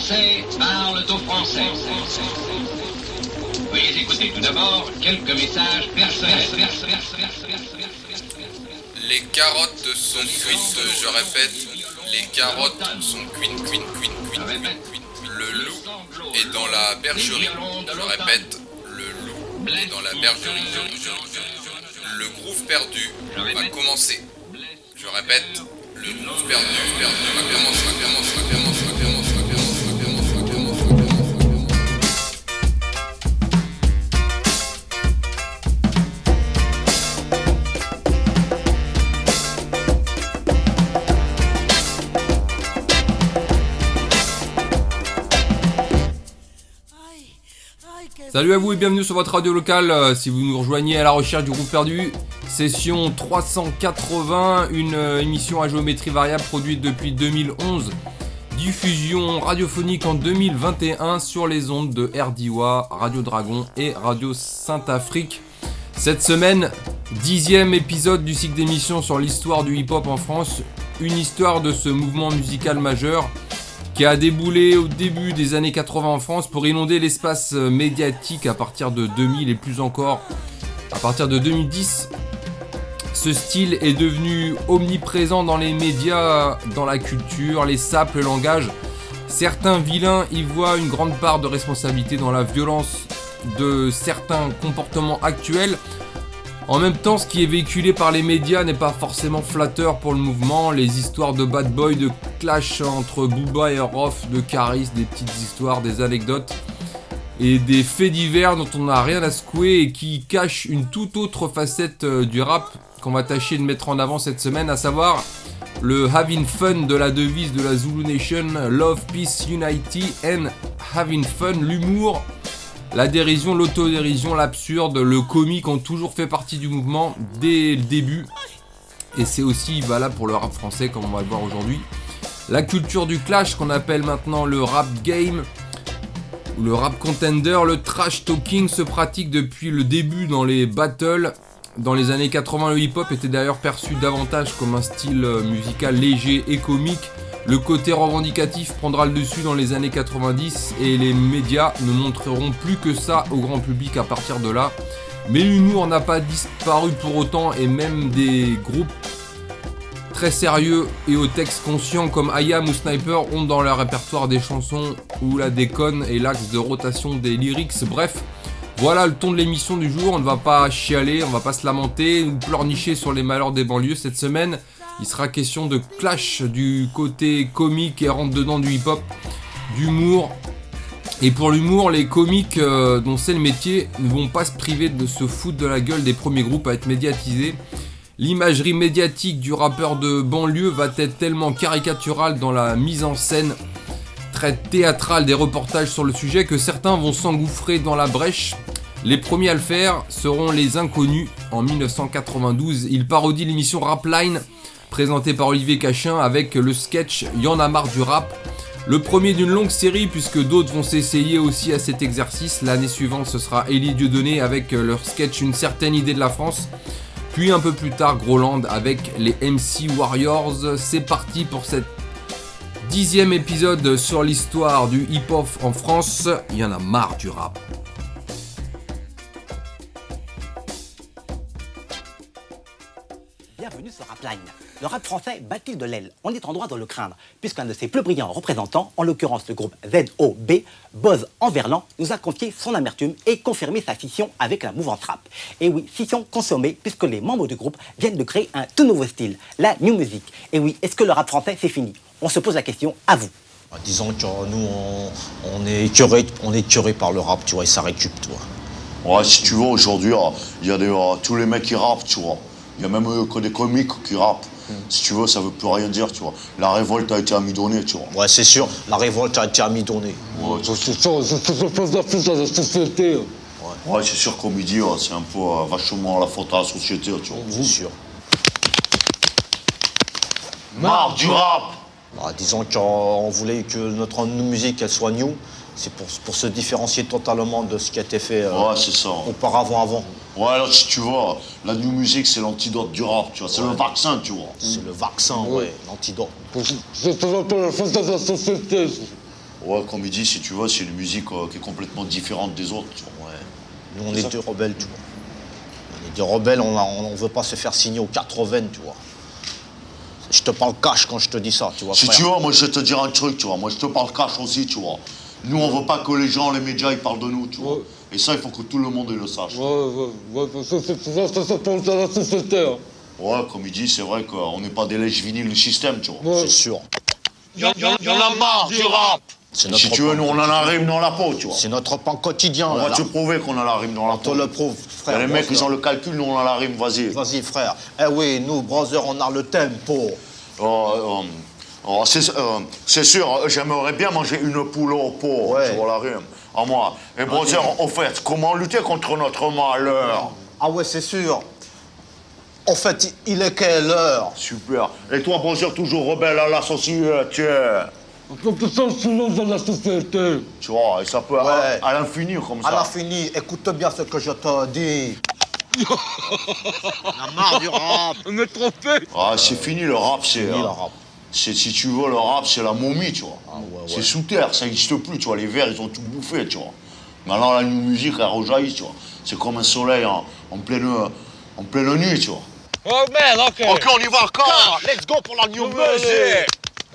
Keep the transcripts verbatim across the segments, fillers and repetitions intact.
Français parlent aux Français. Veuillez écouter tout d'abord quelques messages personnels. Les carottes sont cuites, je répète, les carottes sont cuites, cuites, cuites, cuites, cuites. Le loup est dans la bergerie, je répète, le loup est dans la bergerie. Le groove perdu va commencer, je répète, le groove perdu, perdu va commencer, va commencer, va commencer, va commencer, va commencer, va commencer, va commencer, va commencer. Salut à vous et bienvenue sur votre radio locale. Euh, si vous nous rejoignez à la recherche du groupe perdu, session trois cent quatre-vingts, une euh, émission à géométrie variable produite depuis deux mille onze, diffusion radiophonique en deux mille vingt et un sur les ondes de R D W A, Radio Dragon et Radio Sainte-Afrique. Cette semaine, dixième épisode du cycle d'émissions sur l'histoire du hip-hop en France, une histoire de ce mouvement musical majeur qui a déboulé au début des années quatre-vingts en France pour inonder l'espace médiatique à partir de deux mille et plus encore à partir de deux mille dix. Ce style est devenu omniprésent dans les médias, dans la culture, les sapes, le langage. Certains vilains y voient une grande part de responsabilité dans la violence de certains comportements actuels. En même temps, ce qui est véhiculé par les médias n'est pas forcément flatteur pour le mouvement. Les histoires de bad boy, de clash entre Booba et Rof, de Caris, des petites histoires, des anecdotes et des faits divers dont on n'a rien à secouer et qui cachent une toute autre facette du rap qu'on va tâcher de mettre en avant cette semaine, à savoir le having fun de la devise de la Zulu Nation, Love, Peace, Unity and having fun, l'humour. La dérision, l'autodérision, l'absurde, le comique ont toujours fait partie du mouvement dès le début. Et c'est aussi valable pour le rap français, comme on va le voir aujourd'hui. La culture du clash, qu'on appelle maintenant le rap game, ou le rap contender, le trash talking se pratique depuis le début dans les battles. Dans les années quatre-vingts, le hip-hop était d'ailleurs perçu davantage comme un style musical léger et comique. Le côté revendicatif prendra le dessus dans les années quatre-vingt-dix et les médias ne montreront plus que ça au grand public à partir de là. Mais l'humour n'a pas disparu pour autant et même des groupes très sérieux et aux textes conscients comme I A M ou Sniper ont dans leur répertoire des chansons où la déconne est l'axe de rotation des lyrics. Bref, voilà le ton de l'émission du jour. On ne va pas chialer, on ne va pas se lamenter ou pleurnicher sur les malheurs des banlieues cette semaine. Il sera question de clash du côté comique et rentre-dedans du hip-hop, d'humour. Et pour l'humour, les comiques euh, dont c'est le métier ne vont pas se priver de se foutre de la gueule des premiers groupes à être médiatisés. L'imagerie médiatique du rappeur de banlieue va être tellement caricaturale dans la mise en scène très théâtrale des reportages sur le sujet que certains vont s'engouffrer dans la brèche. Les premiers à le faire seront les Inconnus. En dix-neuf cent quatre-vingt-douze, ils parodient l'émission Rapline, présenté par Olivier Cachin avec le sketch Y'en a marre du rap. Le premier d'une longue série puisque d'autres vont s'essayer aussi à cet exercice. L'année suivante ce sera Elie Dieudonné avec leur sketch Une certaine idée de la France. Puis un peu plus tard Groland avec les M C Warriors. C'est parti pour cette dixième épisode sur l'histoire du hip-hop en France. Y'en a marre du rap. Bienvenue sur Rapline. Le rap français bat-il de l'aile? On est en droit de le craindre, puisqu'un de ses plus brillants représentants, en l'occurrence le groupe Z O B, Boz Enverlan, nous a confié son amertume et confirmé sa scission avec la mouvance rap. Et oui, scission consommée, puisque les membres du groupe viennent de créer un tout nouveau style, la new music. Et oui, est-ce que le rap français c'est fini? On se pose la question, à vous. Disons que nous, on, on est écœuré, on est écœuré par le rap, tu vois, et ça récup, tu vois. Ouais, si tu veux, aujourd'hui, il y a des, uh, tous les mecs qui rappent, tu vois. Il y a même euh, que des comiques qui rappent. Mm. Si tu veux, ça veut plus rien dire, tu vois. La révolte a été amidonnée, tu vois. Ouais, c'est sûr, la révolte a été amidonnée. Ouais, c'est ça, c'est ça, c'est la faute à la société. Ouais, ouais c'est sûr, comme il dit, c'est un peu euh, vachement la faute à la société, tu vois. C'est sûr. Marre du rap! Bah, disons qu'on voulait que notre musique, elle soit new. C'est pour, pour se différencier totalement de ce qui a été fait euh, ouais, c'est ça. auparavant, avant. Ouais, alors si tu vois, la new music, c'est l'antidote du rap, tu vois. C'est ouais. le vaccin, tu vois. C'est le vaccin, ouais, ouais l'antidote. C'est un peu la faute de la société. Ouais, comme il dit, si tu veux, c'est une musique euh, qui est complètement différente des autres. Tu vois. Ouais. Nous, on est, est des rebelles, tu vois. On est des rebelles, on ne veut pas se faire signer aux quatre-vingts, tu vois. Je te parle cash quand je te dis ça, tu vois. Si frère. tu veux, moi, je vais te dire un truc, tu vois. Moi, je te parle cash aussi, tu vois. Nous, on veut pas que les gens, les médias, ils parlent de nous, tu vois. Ouais. Et ça, il faut que tout le monde le sache. Ouais, ouais, ouais, ça, c'est ça, ça, ça pense à la société. Hein. Ouais, comme il dit, c'est vrai qu'on n'est pas des lèches vinyles du système, tu vois. Ouais. C'est sûr. Y'en y, y, y en a marre du rap. C'est Si tu veux, nous, on en a rime dans la peau, tu vois. C'est notre pain quotidien, On là. va là. te prouver qu'on a la rime dans la On te peau. le prouve, Y frère. a les mecs, brother. ils ont le calcul, nous, on a la rime, vas-y. Vas-y, frère. Eh oui, nous, brother, on a le tempo. Oh, euh, oh, c'est euh, c'est sûr, j'aimerais bien manger une poule au pot, Ouais. tu vois la rime. À moi. Et brother, au fait, comment lutter contre notre malheur? Ah ouais, c'est sûr. En fait, il est quelle heure? Super. Et toi, brother, toujours rebelle à la société. Comme ça, souvent dans la société. Tu vois, et ça peut Ouais. à, à l'infini comme ça. À l'infini, écoute bien ce que je te dis. On a marre du rap. On est trompé. Ah, c'est fini le rap, c'est. Fini, euh, le rap. c'est- si tu veux, le rap, c'est la momie, tu vois. Ah ouais, C'est ouais. sous terre, ça n'existe plus, tu vois. Les vers, ils ont tout bouffé, tu vois. Maintenant, la new musique, elle rejaillit, tu vois. C'est comme un soleil en, en, pleine, en pleine nuit, tu vois. Oh merde, ok. Ok, on y va encore. Let's go pour la new music.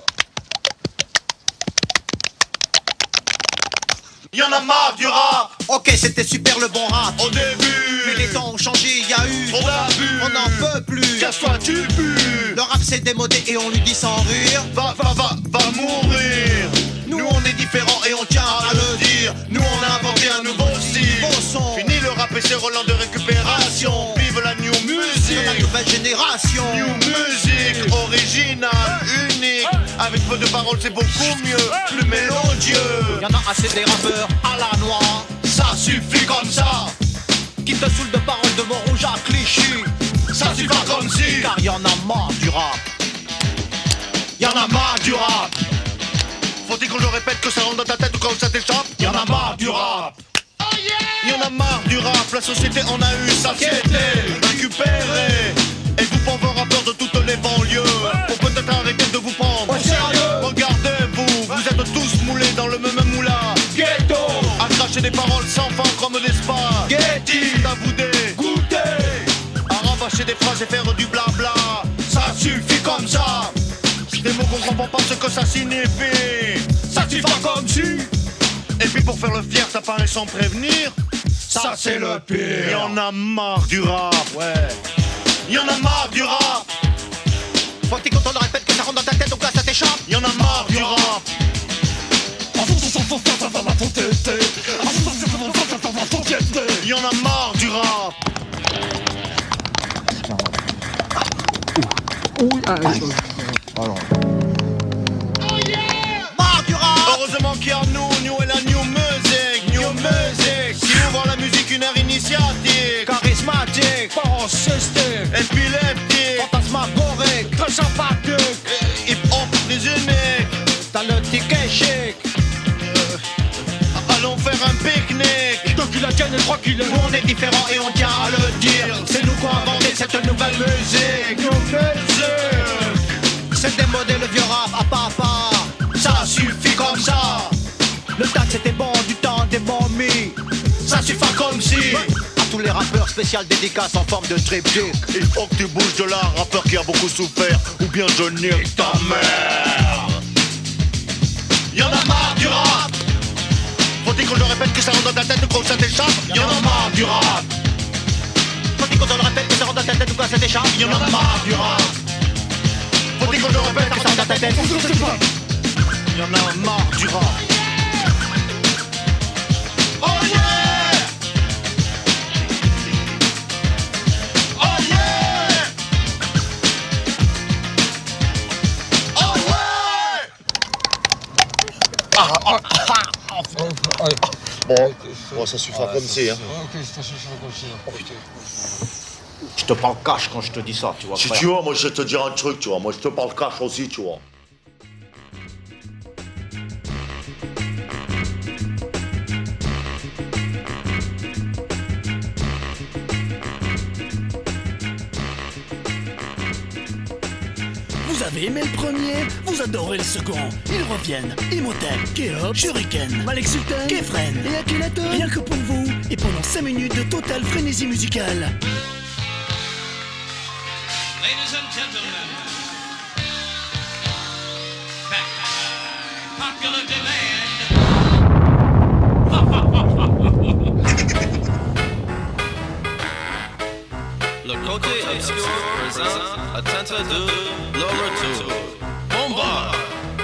Y'en a marre du rap. Ok, c'était super le bon rap. Au début, Mais les temps ont changé, y a eu. on a vu. On n'en peut plus. Casse-toi, tu pues. Le rap s'est démodé et on lui dit sans rire. Va, va, va, va mourir. Nous on est différents et on tient à le dire. Nous, on a inventé un nouveau style. Beau son. Fini le rap et ses relents de récupération. Vive la new music. Sur la nouvelle génération. New music, original, unique. Avec peu de paroles, c'est beaucoup mieux. Plus mélodieux. Y'en a assez des rappeurs à la noix Ça suffit comme ça. qui te saoulent de paroles de Montrouge à Clichy. Ça suffit pas comme si. Car y'en a marre du rap. Y'en a marre du rap. Faut-il qu'on le répète que ça rentre dans ta tête ou quand ça t'échappe? Y'en a marre du rap. Y'en a marre du rap, la société en a eu satiété, récupéré. Et vous pauvres rappeurs de toutes les banlieues, pour peut-être arrêter de vous prendre. Regardez-vous, vous êtes tous moulés dans le même moulin. Ghetto, à cracher des paroles sans fin comme des spas. Getty, à vous dégoûter, à rabâcher des phrases et faire du blabla. Ça suffit comme ça. Des mots qu'on comprend pas ce que ça signifie. Ça suffit pas comme si. Et puis pour faire le fier, ça paraît sans prévenir. Ça c'est le pire. Y'en a marre du rap. Ouais. Y'en a marre du rap. Faut-il quand on le répète que ça rentre dans ta tête donc là ça t'échappe. Y'en a marre du rap. Y'en a marre du rap. Marre du rap. Heureusement qu'il y a nous, nous et la new music. New music qui ouvre la musique une ère initiatique. Charismatique. Paroncystique. Épileptique. Fantasmagorique. Très sympathique. Hip hop des uniques. T'as le ticket chic. Allons faire un pique-nique. Deux qu'il a gagné, trois qu'il est. Nous on est différents et on tient à le dire. C'est nous qui avons inventé cette nouvelle musique. New music. C'est démodé le vieux rap à papa. Ça suffit comme ça. Le temps c'était bon du temps des momies. Ça suffit pas comme si. À tous les rappeurs spécial dédicace en forme de triptyque. Il faut que tu bouges de là, rappeur qui a beaucoup souffert. Ou bien je nique ta mère. Y'en a marre du rap. Faut-il qu'on le répète que ça rentre dans ta tête ou quand ça t'échappe? Y'en a marre du rap. Faut-il qu'on te le répète que ça rentre dans ta tête ou quoi ça t'échappe. Y'en a marre du rap. Faut-il qu'on le répète que ça rentre dans ta tête? Y'en a marre du rap. Oh yeah! Oh yeah! Oh ouais! Bon, bon, ça suffit comme c'est, hein. Ok, ça suffit comme ça. Je te parle cash quand je te dis ça, tu vois. Si frère. tu veux, moi je vais te dire un truc, tu vois. Moi je te parle cash aussi, tu vois. Vous avez aimé le premier, vous adorez le second. Ils reviennent, Imhotep, Kéop, Shuriken, Malek Sultan, Kefren et Akhenaton. Rien que pour vous, et pendant cinq minutes de totale frénésie musicale. Ladies and gentlemen, back by popular Le côté obscur présente Attentat de le retour. Bomba!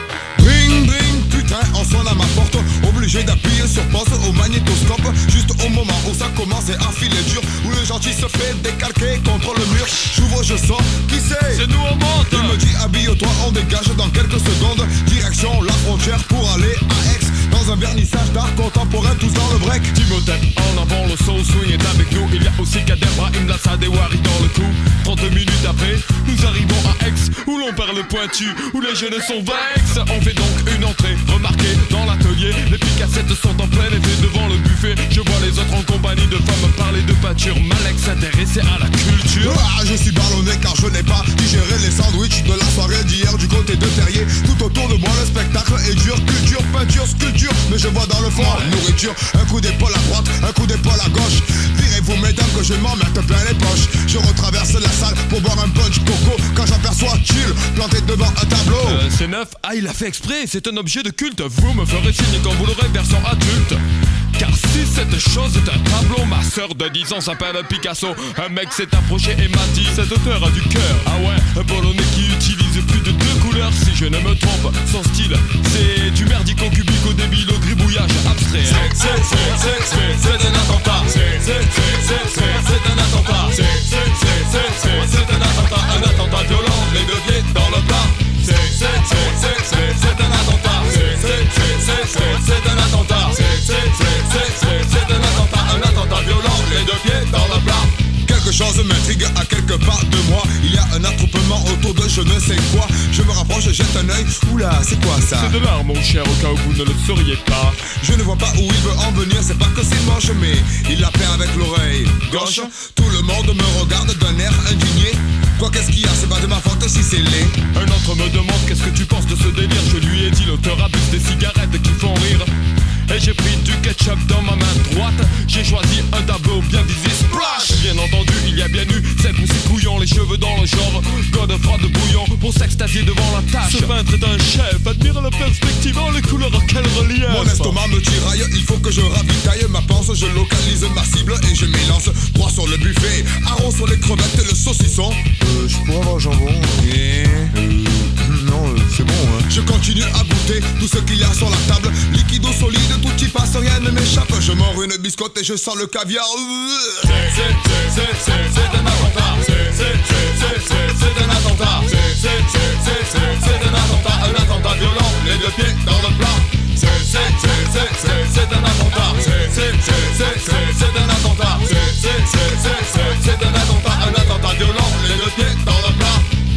Bring, bring, putain, on sonne à ma porte. Obligé d'appuyer sur pause au magnétoscope. Juste au moment où ça commence et à filer dur. Où le gentil se fait décalquer contre le mur. J'ouvre, je sors, qui c'est? C'est nous au monde! Il me dit habille-toi, on dégage dans quelques secondes. Direction la frontière pour aller à Aix. Dans un vernissage d'art contemporain, tous dans le break. Timotep en avant, le soul swing est avec nous. Il y a aussi Kader, Brahim, Lassad et Wari dans le coup. trente minutes après, nous arrivons à Aix, où l'on perd le pointu, où les jeunes sont vex. On fait donc une entrée, remarquée dans l'atelier. Les picassettes sont en plein été devant le buffet. Je vois les autres en compagnie de femmes parler de peinture. Malek s'intéresser à la culture. Ah, je suis ballonné car je n'ai pas digéré les sandwichs de la soirée d'hier du côté de Terrier. Tout autour de moi le spectacle est dur. Culture, peinture, sculpture, mais je vois dans le fond nourriture. Un coup d'épaule à droite, un coup d'épaule à gauche. Virez-vous mesdames que je m'en mette plein les poches. Je retraverse la salle pour boire un punch coco. Quand j'aperçois Chill planté devant un tableau. euh, C'est neuf, ah il a fait exprès, c'est un objet de culte. Vous me ferez signe quand vous l'aurez version adulte. Car si cette chose est un tableau, ma sœur de dix ans s'appelle Picasso. Un mec s'est approché et m'a dit: cet auteur a du cœur. Ah ouais, un polonais qui utilise plus de deux couleurs. Si je ne me trompe, son style c'est du merdico cubico débile au gribouillage abstrait. C'est, c'est, c'est, c'est, c'est, c'est un attentat. C'est, c'est, c'est, c'est, c'est, c'est un attentat. C'est, c'est, c'est, c'est, c'est, c'est un attentat. Un attentat violent, les deux pieds dans le plat. C'est, c'est, c'est, c'est, c'est, c'est un attentat. C'est, c'est, c'est, c'est, c'est, c'est un attentat. C'est, c'est, c'est, c'est, c'est, c'est un attentat. Un attentat violent, les deux pieds dans le plat. Quelque chose m'intrigue à quelque part de moi. Il y a un attroupement autour de je ne sais quoi. Je me rapproche, je jette un œil. Oula, c'est quoi ça? C'est de l'art mon cher, au cas où vous ne le sauriez pas. Je ne vois pas où il veut en venir. C'est pas que c'est moche, mais il la fait avec l'oreille gauche. Tout le monde me regarde d'un air indigné. Quoi, qu'est-ce qu'il y a? C'est pas de ma faute si c'est laid. Un autre me demande qu'est-ce que tu penses de ce délire. Je lui ai dit l'auteur abuse des cigarettes qui font rire. Et j'ai pris du ketchup dans ma main droite. J'ai choisi un tableau bien visé, splash. Bien entendu, il y a bien eu celle où ses couillons, les cheveux dans le genre Godefroy de bouillon pour s'extasier devant la tâche. Ce peintre est un chef, admire la perspective, oh les couleurs, quel relief. Mon estomac me tiraille, il faut que je ravitaille ma panse. Je localise ma cible et je m'élance droit sur le buffet. Arrond sur les crevettes et le saucisson. Euh, je pourrais avoir un jambon. Et... Euh... Non, euh, c'est bon, hein. Je continue à goûter tout ce qu'il y a sur la table. Liquide ou solide, tout y passe, rien ne m'échappe. Je mords une biscotte et je sens le caviar. C'est, c'est, c'est, c'est, c'est un attentat. C'est, c'est, c'est, c'est, c'est un attentat. C'est, c'est, c'est, c'est, c'est un attentat. Un attentat violent, les deux pieds dans le plat. C'est, c'est, c'est, c'est, c'est un attentat. C'est, c'est, c'est, c'est, c'est un attentat. C'est, c'est, c'est, c'est, c'est un attentat. Un attentat violent, les deux pieds dans le plat.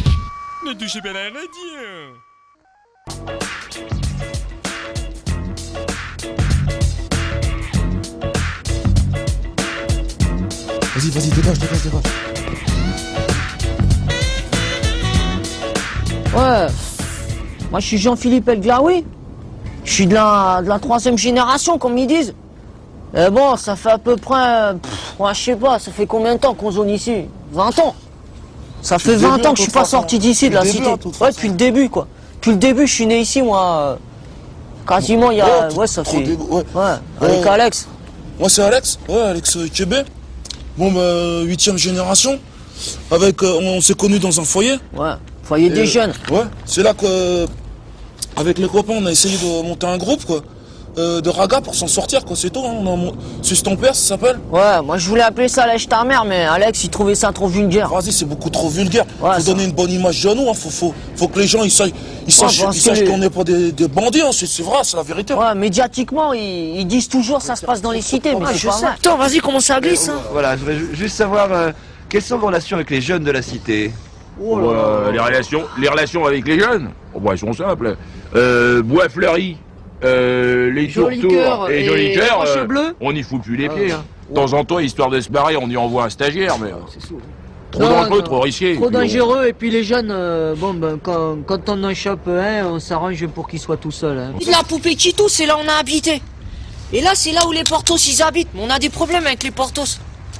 Ne touchez pas la radio. Vas-y, vas-y, dégage, dégage, dégage. Ouais, moi je suis Jean-Philippe El Glaoui. Je suis de la, de la troisième génération, comme ils disent. Et bon, ça fait à peu près, pff, ouais, je sais pas, ça fait combien de temps qu'on zone ici? vingt ans. Ça fait vingt ans que je suis pas sorti d'ici, de la cité. Ouais, depuis le début, quoi. Depuis le début, je suis né ici, moi. Quasiment, il y a... Ouais, ça fait... Ouais, avec Alex. Moi, c'est Alex. Ouais, Alex Kébé. Bon, bah, huitième génération. Avec... Euh, on s'est connus dans un foyer. Ouais, foyer des jeunes. Ouais, c'est là que... Avec les copains, on a essayé de monter un groupe, quoi. Euh, de raga pour s'en sortir, quoi, c'est tout, hein. On a... C'est ton père, ça s'appelle? Ouais, moi je voulais appeler ça lèche ta mère, mais Alex il trouvait ça trop vulgaire. Vas-y, c'est beaucoup trop vulgaire. Ouais, faut ça... donner une bonne image de nous, hein. Faut, faut, faut que les gens ils sachent, ils sachent, ouais, ils sachent les... qu'on n'est pas des, des bandits, hein. C'est vrai, c'est la vérité. Ouais, médiatiquement, ils, ils disent toujours ça se passe dans les cités, mais ouais, c'est pas vrai. Attends, vas-y, comment ça glisse, hein. Voilà, je voudrais juste savoir euh, quelles sont vos relations avec les jeunes de la cité? Oh là là. Euh, les relations, les relations avec les jeunes, oh, bah, elles sont simples. Euh, bois fleuri. Euh, les tours et joli cœur, euh, on n'y fout plus les pieds. Ah, hein. De temps en temps, histoire de se barrer, on y envoie un stagiaire, mais... Trop dangereux, trop risqué. Trop dangereux, et puis les jeunes, euh, bon, ben, quand, quand on en chope un, on s'arrange pour qu'il soit tout seul. Hein. La poupée Tito, c'est là où on a habité. Et là, c'est là où les Portos, ils habitent. Mais on a des problèmes avec les Portos.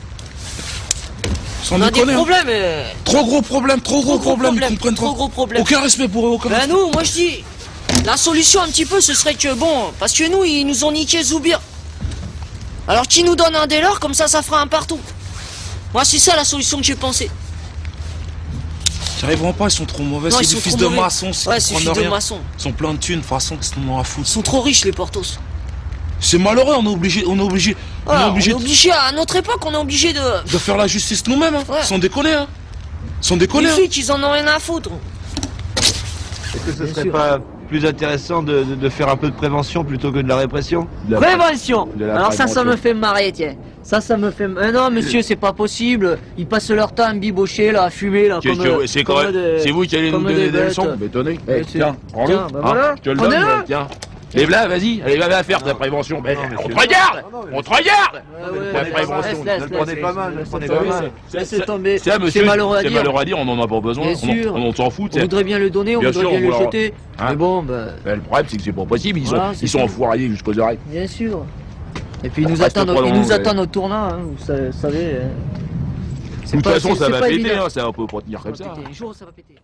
Sans on a déconner, des hein. problèmes. Euh... Trop gros problèmes, trop gros, trop problèmes. problème, Ils comprennent trop pas. gros problèmes. Aucun respect pour eux, aucun Ben respect. nous, moi je dis, la solution un petit peu, ce serait que, bon, parce que nous, ils nous ont niqué Zoubir. Alors qui nous donne un dès lors, comme ça, ça fera un partout. Moi, c'est ça la solution que j'ai pensé. Ils arriveront pas, ils sont trop mauvais, c'est des fils de maçons. Ouais, c'est des fils de maçons. Ils sont pleins de thunes, de toute façon, qu'est-ce qu'on en a à foutre. Ils sont trop riches, les Portos. C'est malheureux, on est obligé, on est obligé, on Voilà, est obligé, on est obligé, à notre époque, on est obligé de... de faire la justice nous-mêmes, hein. Ouais. Sans déconner, hein. Sans déconner. Les hein. flics, ils en ont rien à foutre. Est-ce que ce Bien serait sûr. pas plus intéressant de, de, de faire un peu de prévention plutôt que de la répression? De la pré- Prévention. de la Alors ça, ça prévention. me fait marrer, tiens. Ça, ça me fait... Euh, non, monsieur, c'est pas possible. Ils passent leur temps à bibocher, là, à fumer, là, Qu'est-ce comme... que- euh, C'est comme correct. des- C'est vous qui allez nous comme donner des bêtes. leçons. M'étonner. Ouais, Eh, c'est- tiens, prends-le. Tiens, bah Hein, voilà. je te le donne. Prenez-le. euh, Tiens. Lève là, vas-y. Allez, va faire ta prévention. Ben, on te regarde. On te regarde. La prévention. Laisse, Ne le prenez laisse, pas mal, ne le laisse, prenez laisse, pas laisse, mal. Laissez tomber. Ça, monsieur, C'est malheureux à c'est dire. malheureux à dire, on en a pas besoin. Bien On sûr. en- on s'en fout. On c'est- voudrait bien le donner, on Bien voudrait sûr, bien on le voudra- jeter. Hein. Mais bon, ben... Ben, le problème, c'est que c'est pas possible. Ils sont, Voilà, c'est ils sont tout. enfoirés jusqu'aux oreilles. Bien sûr. Et puis ils On nous reste attendent, pas ils dans- nous ouais. attendent au tournant, hein, vous sa- savez. hein. De C'est toute pas- façon, c'est- ça c'est va pas péter. évident. hein, Ça va pas pas tenir comme Ça ça. va péter. Un jour, ça va péter.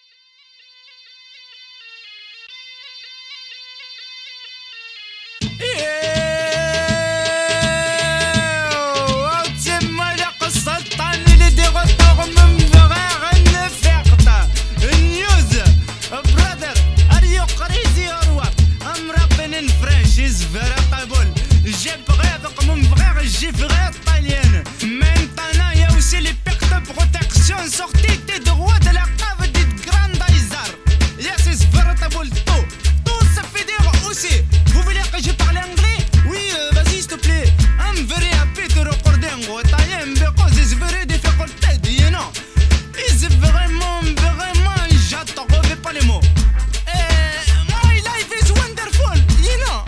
Sortez tes droits de la cave dit Grandizer. Yes, it's veritable tout. Tout se fait dire aussi. Vous voulez que je parle anglais? Oui, euh, vas-y, s'il te plaît. I'm very happy to recording what I am because it's very difficult, you know. It's vraiment, vraiment, j'attends pas les mots. Eh, my life is wonderful, you know.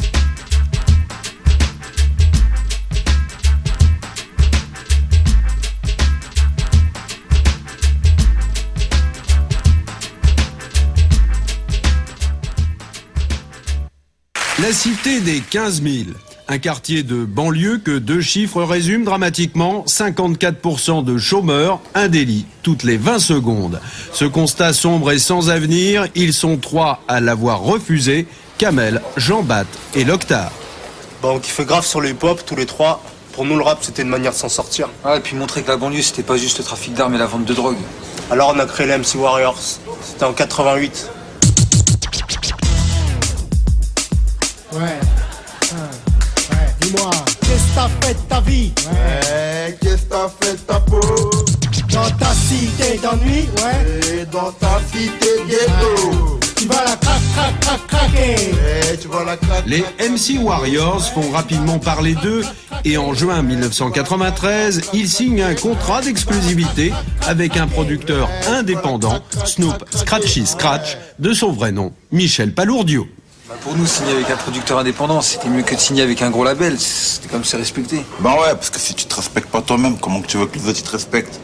La cité des quinze mille. Un quartier de banlieue que deux chiffres résument dramatiquement. cinquante-quatre pour cent de chômeurs, un délit toutes les vingt secondes. Ce constat sombre et sans avenir, ils sont trois à l'avoir refusé. Kamel, Jean-Bat et Loctar. Bah, on kiffait grave sur les hip-hop, tous les trois. Pour nous, le rap, c'était une manière de s'en sortir. Ouais, et puis montrer que la banlieue, c'était pas juste le trafic d'armes et la vente de drogue. Alors, on a créé les M C Warriors. C'était en quatre-vingt-huit. Ouais. Ouais. Dis-moi, qu'est-ce que t'as fait de ta vie? Ouais, qu'est-ce que t'as fait de ta peau? Dans ta cité d'ennui, ouais. Et dans ta cité ghetto. Tu vas la crac, crac, crac, craquer. Et tu vas la craquer. Les M C Warriors font rapidement parler d'eux et en juin mille neuf cent quatre-vingt-treize, ils signent un contrat d'exclusivité avec un producteur indépendant, Snoop Scratchy Scratch, de son vrai nom, Michel Palourdio. Bah, pour nous, signer avec un producteur indépendant, c'était mieux que de signer avec un gros label. C'était comme c'est respecté. Bah ouais, parce que si tu te respectes pas toi-même, comment que tu veux que les autres ils te respectent?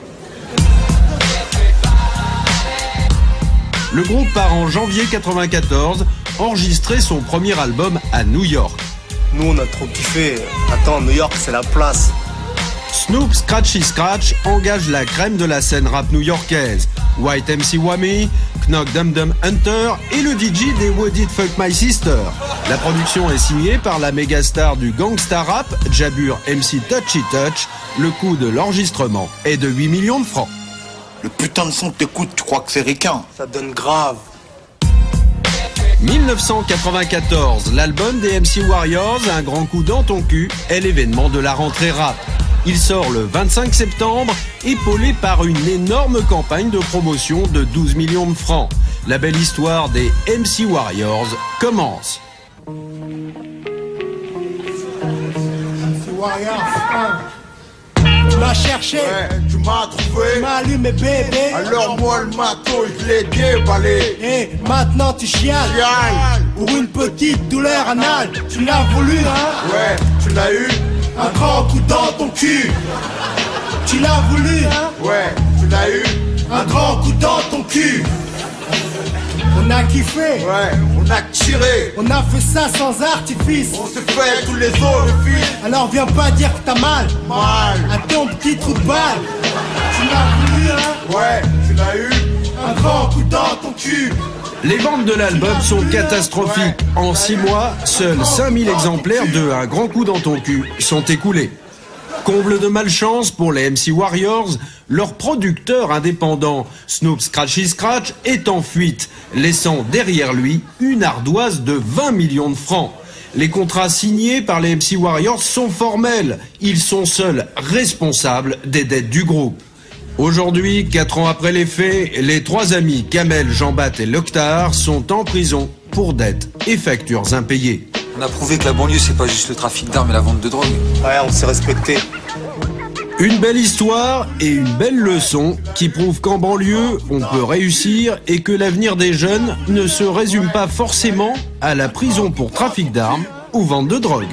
Le groupe part en janvier quatre-vingt-quatorze enregistrer son premier album à New York. Nous, on a trop kiffé. Attends, New York, c'est la place. Snoop Scratchy Scratch engage la crème de la scène rap new-yorkaise. White M C Whammy, Knock Dum Dum Hunter et le D J des Would It Fuck My Sister. La production est signée par la méga star du gangsta rap, Jabur M C Touchy Touch. Le coût de l'enregistrement est de huit millions de francs. Le putain de son que t'écoutes, tu crois que c'est ricain? Ça donne grave. mille neuf cent quatre-vingt-quatorze, l'album des M C Warriors, Un grand coup dans ton cul, est l'événement de la rentrée rap. Il sort le vingt-cinq septembre, épaulé par une énorme campagne de promotion de douze millions de francs. La belle histoire des M C Warriors commence. Tu m'as cherché, ouais, tu m'as trouvé, tu m'as allumé bébé. Alors moi le matos je l'ai déballé. Et maintenant tu chiales, Chiale. Pour une petite douleur anale. Tu l'as voulu, hein? Ouais, tu l'as eu. Un grand coup dans ton cul. Tu l'as voulu, hein? Ouais, tu tu l'as eu. Un grand coup dans ton cul. On a kiffé. Ouais, on a tiré. On a fait ça sans artifice. On s'est fait tous les autres le fils. Alors viens pas dire que t'as mal. Mal. À ton petit trou de balle. Tu l'as voulu, hein? Ouais, tu l'as eu. Un grand coup dans ton cul. Les ventes de l'album sont catastrophiques. En six mois, seuls cinq mille exemplaires de Un grand coup dans ton cul sont écoulés. Comble de malchance pour les M C Warriors, leur producteur indépendant, Snoop Scratchy Scratch, est en fuite, laissant derrière lui une ardoise de vingt millions de francs. Les contrats signés par les M C Warriors sont formels. Ils sont seuls responsables des dettes du groupe. Aujourd'hui, quatre ans après les faits, les trois amis Kamel, Jean-Bat et Loctar sont en prison pour dettes et factures impayées. On a prouvé que la banlieue, c'est pas juste le trafic d'armes et la vente de drogue. Ouais, on s'est respecté. Une belle histoire et une belle leçon qui prouve qu'en banlieue, on peut réussir et que l'avenir des jeunes ne se résume pas forcément à la prison pour trafic d'armes ou vente de drogue.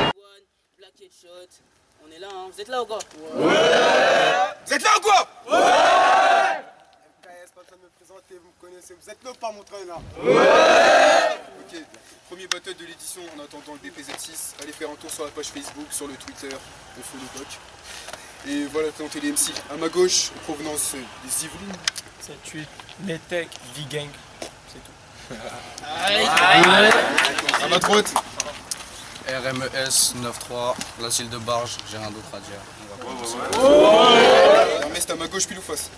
On est là, hein. Vous êtes là ou quoi? Ouais. Vous êtes là ou quoi? Ouais. F K S, pas besoin de me présenter, vous me connaissez. Vous êtes là ou pas, mon train là? Ouais. Ok, premier battle de l'édition en attendant le D P Z six. Allez faire un tour sur la page Facebook, sur le Twitter de Followboc. Et voilà, présenter les M C. À ma gauche, provenance des Yvelines. sept huit, Metec, V-Gang. C'est tout. Aïe. Aïe. À ma droite. R M E S neuf trois, l'asile de Barge, j'ai rien d'autre à dire. On va commencer. Oh ouais. Hermès, à ma gauche, pile ou face?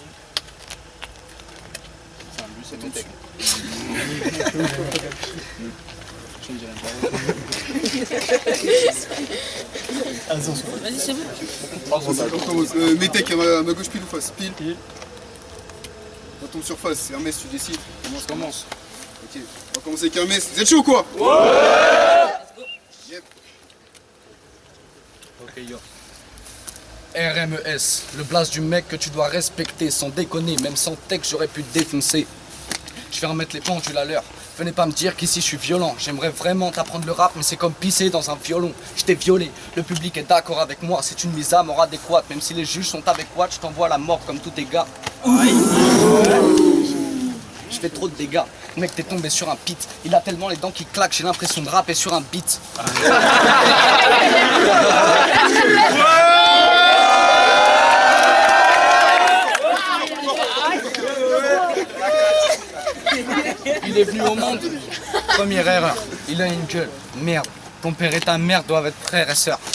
C'est un lui, c'est Metec. Je ne dirai pas. Vas-y, c'est bon. On commence. Euh, Metec à ma, à ma gauche, pile ou face? Pile. Pile. On tombe sur face. Hermès, tu décides. Commence, commence. Ok, on va commencer avec Hermès. Vous êtes chaud ou quoi? Ouais. Yep. Ok, yo. R M E S, le blast du mec que tu dois respecter sans déconner, même sans texte j'aurais pu te défoncer. Je vais remettre les pendules à l'heure. Venez pas me dire qu'ici je suis violent. J'aimerais vraiment t'apprendre le rap, mais c'est comme pisser dans un violon. Je t'ai violé, le public est d'accord avec moi. C'est une mise à mort adéquate, même si les juges sont adéquats. Je t'envoie la mort comme tous tes gars. Je fais trop de dégâts. Mec, t'es tombé sur un pit. Il a tellement les dents qui claquent, j'ai l'impression de rapper sur un beat. Il est venu au monde. Première erreur, il a une gueule. Merde, ton père et ta mère doivent être frères et sœurs.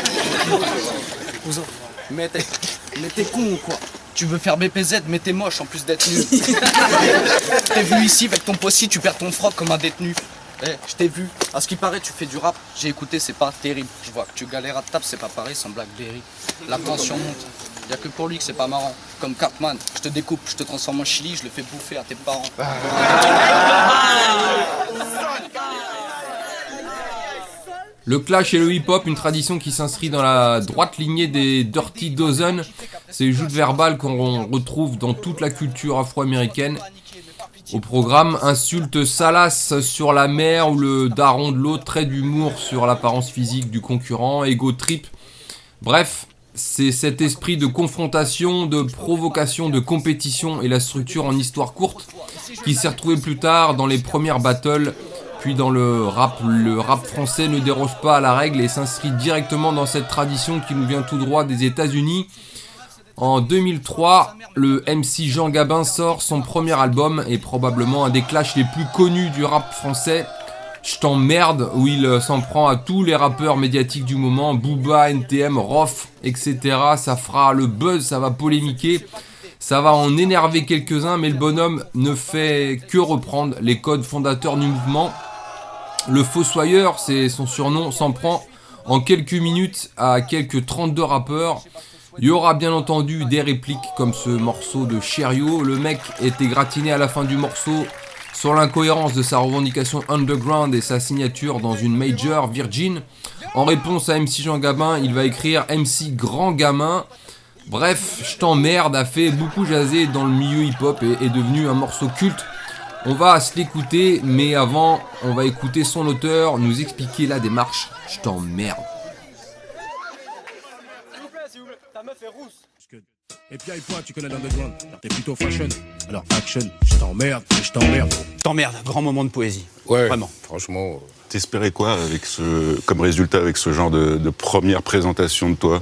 Mais t'es, mais t'es con ou quoi? Tu veux faire B P Z, mais t'es moche en plus d'être nul. T'es venu ici avec ton possi, tu perds ton froc comme un détenu. Eh, je t'ai vu. À ce qui paraît, tu fais du rap. J'ai écouté, c'est pas terrible. Je vois que tu galères à table, c'est pas pareil sans Blackberry. La tension monte. Y'a que pour lui que c'est pas marrant. Comme Cartman, je te découpe, je te transforme en chili, je le fais bouffer à tes parents. Le clash et le hip-hop, une tradition qui s'inscrit dans la droite lignée des Dirty Dozen. Ces joutes verbales qu'on retrouve dans toute la culture afro-américaine. Au programme, insultes salaces sur la mère ou le daron de l'autre, trait d'humour sur l'apparence physique du concurrent, ego trip. Bref, c'est cet esprit de confrontation, de provocation, de compétition et la structure en histoire courte qui s'est retrouvé plus tard dans les premières battles. Puis dans le rap, le rap français ne déroge pas à la règle et s'inscrit directement dans cette tradition qui nous vient tout droit des États-Unis. En deux mille trois, le M C Jean Gabin sort son premier album et probablement un des clashs les plus connus du rap français. Je t'emmerde, où il s'en prend à tous les rappeurs médiatiques du moment, Booba, N T M, Rof, et cetera. Ça fera le buzz, ça va polémiquer. Ça va en énerver quelques-uns, mais le bonhomme ne fait que reprendre les codes fondateurs du mouvement. Le Fossoyeur, c'est son surnom, s'en prend en quelques minutes à quelques trente-deux rappeurs. Il y aura bien entendu des répliques comme ce morceau de Cherio. Le mec est égratigné à la fin du morceau sur l'incohérence de sa revendication underground et sa signature dans une major Virgin. En réponse à M C Jean Gabin, il va écrire M C Grand Gamin. Bref, Je t'emmerde a fait beaucoup jaser dans le milieu hip-hop et est devenu un morceau culte. On va se l'écouter, mais avant, on va écouter son auteur nous expliquer la démarche. Je t'emmerde. S'il vous plaît, s'il vous plaît, ta meuf est rousse. Et puis avec toi, tu connais l'underground, car t'es plutôt fashion. Alors action, je t'emmerde, je t'emmerde. T'emmerde, grand moment de poésie. Ouais, vraiment. Franchement. T'espérais quoi avec ce, comme résultat avec ce genre de, de première présentation de toi?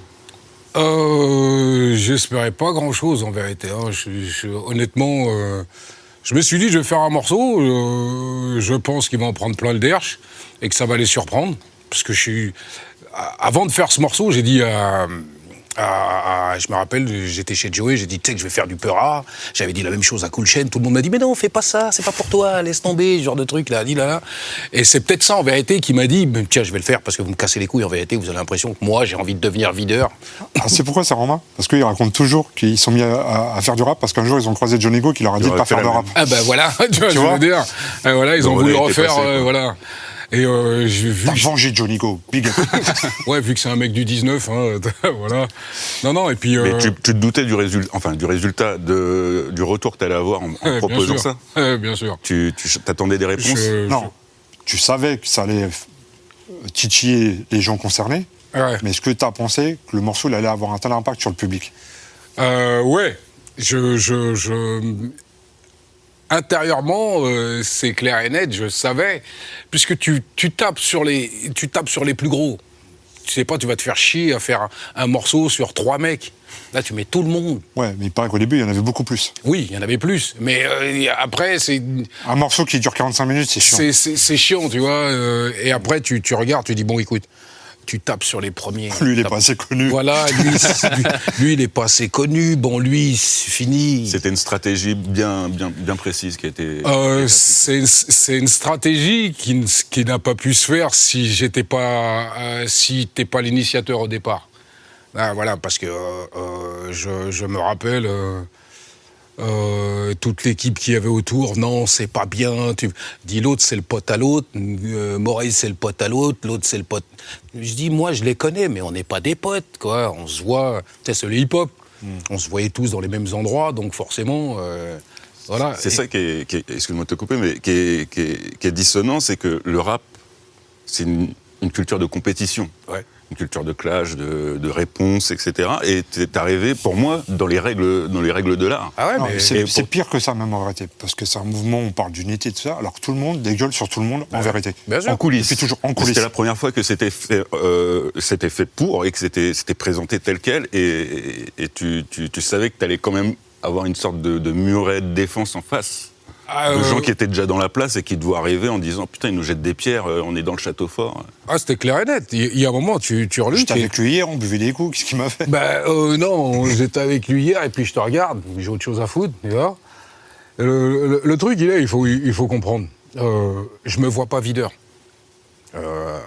Euh, j'espérais pas grand-chose en vérité. Hein. Je, je, honnêtement, euh, je me suis dit je vais faire un morceau. Euh, je pense qu'il va en prendre plein le derche et que ça va les surprendre, parce que je suis. Avant de faire ce morceau, j'ai dit à. Ah, ah, je me rappelle, j'étais chez Joey, j'ai dit, tu sais que je vais faire du Peura. J'avais dit la même chose à Cool Chain. Tout le monde m'a dit, mais non, fais pas ça, c'est pas pour toi, laisse tomber, ce genre de truc là, dit là, là. Et c'est peut-être ça en vérité qui m'a dit, tiens, je vais le faire parce que vous me cassez les couilles en vérité, vous avez l'impression que moi j'ai envie de devenir videur. Ah, c'est pourquoi ça rend mal. Parce qu'ils racontent toujours qu'ils sont mis à, à, à faire du rap parce qu'un jour ils ont croisé Johnny Go qui leur a dit de pas faire de rap. Ah ben voilà, tu vois, tu je vois veux dire. Et voilà, ils ont voulu refaire, passé, euh, voilà. Et euh, j'ai vu. T'as vengé Johnny Go, big up. Ouais, vu que c'est un mec du dix-neuf, hein, voilà. Non, non, et puis. Euh... Mais tu, tu te doutais du résultat, enfin du résultat de, du retour que t'allais avoir en, en ouais, proposant bien ça. Ouais, bien sûr. Tu, tu t'attendais des réponses? je, Non, je... tu savais que ça allait titiller les gens concernés. Ouais. Mais est-ce que t'as pensé que le morceau il allait avoir un tel impact sur le public? euh, Ouais, je, je, je... Intérieurement, euh, c'est clair et net, je savais, puisque tu, tu, tapes sur les, tu tapes sur les plus gros. Tu sais pas, tu vas te faire chier à faire un, un morceau sur trois mecs. Là, tu mets tout le monde. Ouais, mais il paraît qu'au début, il y en avait beaucoup plus. Oui, il y en avait plus. Mais euh, après, c'est... Un morceau qui dure quarante-cinq minutes, c'est chiant. C'est, c'est, c'est chiant, tu vois. Euh, et après, tu, tu regardes, tu dis, bon, écoute... Tu tapes sur les premiers. Lui, il n'est pas assez connu. Voilà, lui, lui, lui, il n'est pas assez connu. Bon, lui, c'est fini. C'était une stratégie bien, bien, bien précise qui a été. Euh, c'est, c'est une stratégie qui, qui n'a pas pu se faire si j'étais pas, euh, si t'es pas l'initiateur au départ. Ah, voilà, parce que euh, je, je me rappelle. Euh, Euh, toute l'équipe qui avait autour, non, c'est pas bien. Tu dis l'autre, c'est le pote à l'autre. Euh, Morey, c'est le pote à l'autre. L'autre, c'est le pote. Je dis, moi, je les connais, mais on n'est pas des potes, quoi. On se voit. Tu sais, c'est le hip-hop. Mm. On se voyait tous dans les mêmes endroits, donc forcément, euh, voilà. C'est Et... ça qui est, qui est, excuse-moi de te couper, mais qui est, qui est, qui est dissonant, c'est que le rap, c'est une, une culture de compétition. Ouais. Une culture de clash, de, de réponse, et cetera. Et t'es arrivé, pour moi, dans les règles, dans les règles de l'art. Ah ouais, mais c'est, pour... c'est pire que ça, même en vérité. Parce que c'est un mouvement où on parle d'unité et tout ça, alors que tout le monde dégueule sur tout le monde en ouais. vérité. Bien sûr. En coulisses. Et toujours en coulisses. C'était la première fois que c'était fait, euh, c'était fait pour et que c'était, c'était présenté tel quel. Et, et, et tu, tu, tu savais que t'allais quand même avoir une sorte de, de muret de défense en face. Ah, de euh... gens qui étaient déjà dans la place et qui devaient arriver en disant putain, ils nous jettent des pierres, euh, on est dans le château fort. Ah, c'était clair et net. Il y a un moment, tu, tu relues. J'étais et... avec lui hier, on buvait des coups, qu'est-ce qu'il m'a fait? Bah, euh, non, j'étais avec lui hier et puis je te regarde, j'ai autre chose à foutre, tu vois. Le, le, le truc, il est, il faut, il faut comprendre. Euh, je me vois pas videur. Euh,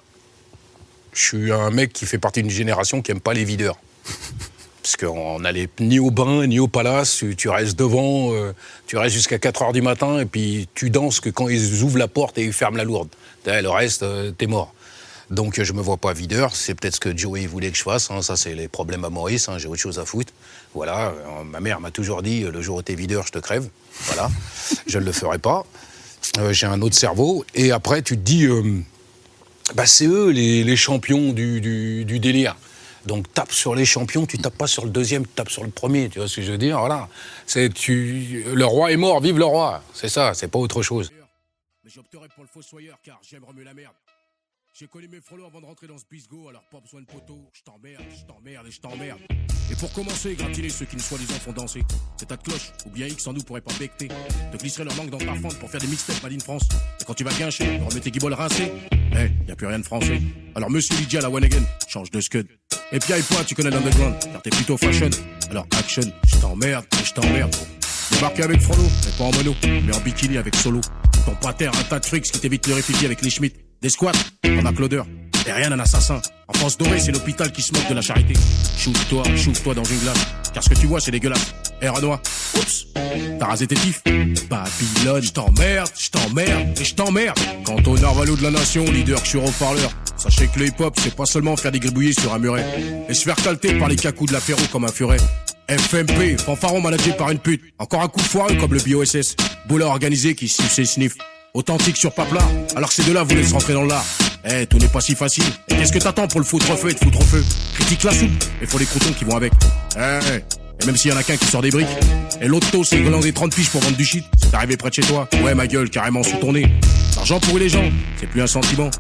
je suis un mec qui fait partie d'une génération qui aime pas les videurs. Parce qu'on n'allait ni au bain, ni au palace, tu, tu restes devant, euh, tu restes jusqu'à quatre heures du matin, et puis tu danses que quand ils ouvrent la porte et ils ferment la lourde. Le reste, euh, t'es mort. Donc je me vois pas videur, c'est peut-être ce que Joey voulait que je fasse, hein. Ça c'est les problèmes à Maurice, hein. J'ai autre chose à foutre. Voilà, euh, ma mère m'a toujours dit, le jour où t'es videur, je te crève. Voilà, je ne le ferai pas. Euh, j'ai un autre cerveau, et après tu te dis, euh, bah, c'est eux les, les champions du, du, du délire. Donc tape sur les champions, tu tapes pas sur le deuxième, tu tapes sur le premier, tu vois ce que je veux dire, voilà. C'est, tu... Le roi est mort, vive le roi, c'est ça, c'est pas autre chose. Mais j'opterai pour le fossoyeur car j'aime remuer la merde. J'ai connu mes frolos avant de rentrer dans ce bisgo, alors pas besoin de poteau, je t'emmerde, je t'emmerde et je t'emmerde. Et pour commencer, gratiner ceux qui nous soi-disant font danser. C'est ta cloche, ou bien X sans nous pourrait pas becter. Te glisserait leur langue dans ta fente pour faire des mixtapes Made in France. Et quand tu vas guincher, remets tes guibolles rincés. Eh, hey, y a plus rien de français. Alors monsieur Lydia la one again, change de scud. Et puis avec toi, tu connais l'underground, car t'es plutôt fashion. Alors action, je t'emmerde et je t'emmerde. Débarqué avec Frollo, mais pas en mono, mais en bikini avec Solo. Ton pater, un tas de trucs qui t'évite le réfugié avec les Schmitt. Des squats, on a Claudeur. T'es rien un assassin. En France dorée, c'est l'hôpital qui se moque de la charité. Chouffe-toi, chouffe-toi dans une glace. Car ce que tu vois, c'est dégueulasse. Eh, Renoir, oups, t'as rasé tes tifs. Babylone, je t'emmerde, je t'emmerde et je t'emmerde. Quant au Narvalo de la nation, leader, je suis haut-parleur. Sachez que le hip-hop, c'est pas seulement faire des gribouillis sur un muret. Et se faire calter par les cacous de la Ferro comme un furet. F M P, fanfaron managé par une pute. Encore un coup foireux comme le B O S S. Boulot organisé qui siffle ses sniffs. Authentique sur Papla, alors que ces deux-là voulaient se rentrer dans l'art. Eh, hey, tout n'est pas si facile. Et qu'est-ce que t'attends pour le foutre au feu et te foutre au feu? Critique la soupe, et faut les croutons qui vont avec. Eh, hey, Et même s'il y en a qu'un qui sort des briques. Et l'autre taux, c'est glander trente piges pour vendre du shit. C'est arrivé près de chez toi. Ouais, ma gueule, carrément sous ton nez. L'argent pour les gens, c'est plus un sentiment.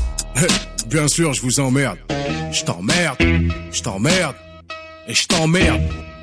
Bien sûr, je vous emmerde. Je t'emmerde, je t'emmerde, et je t'emmerde.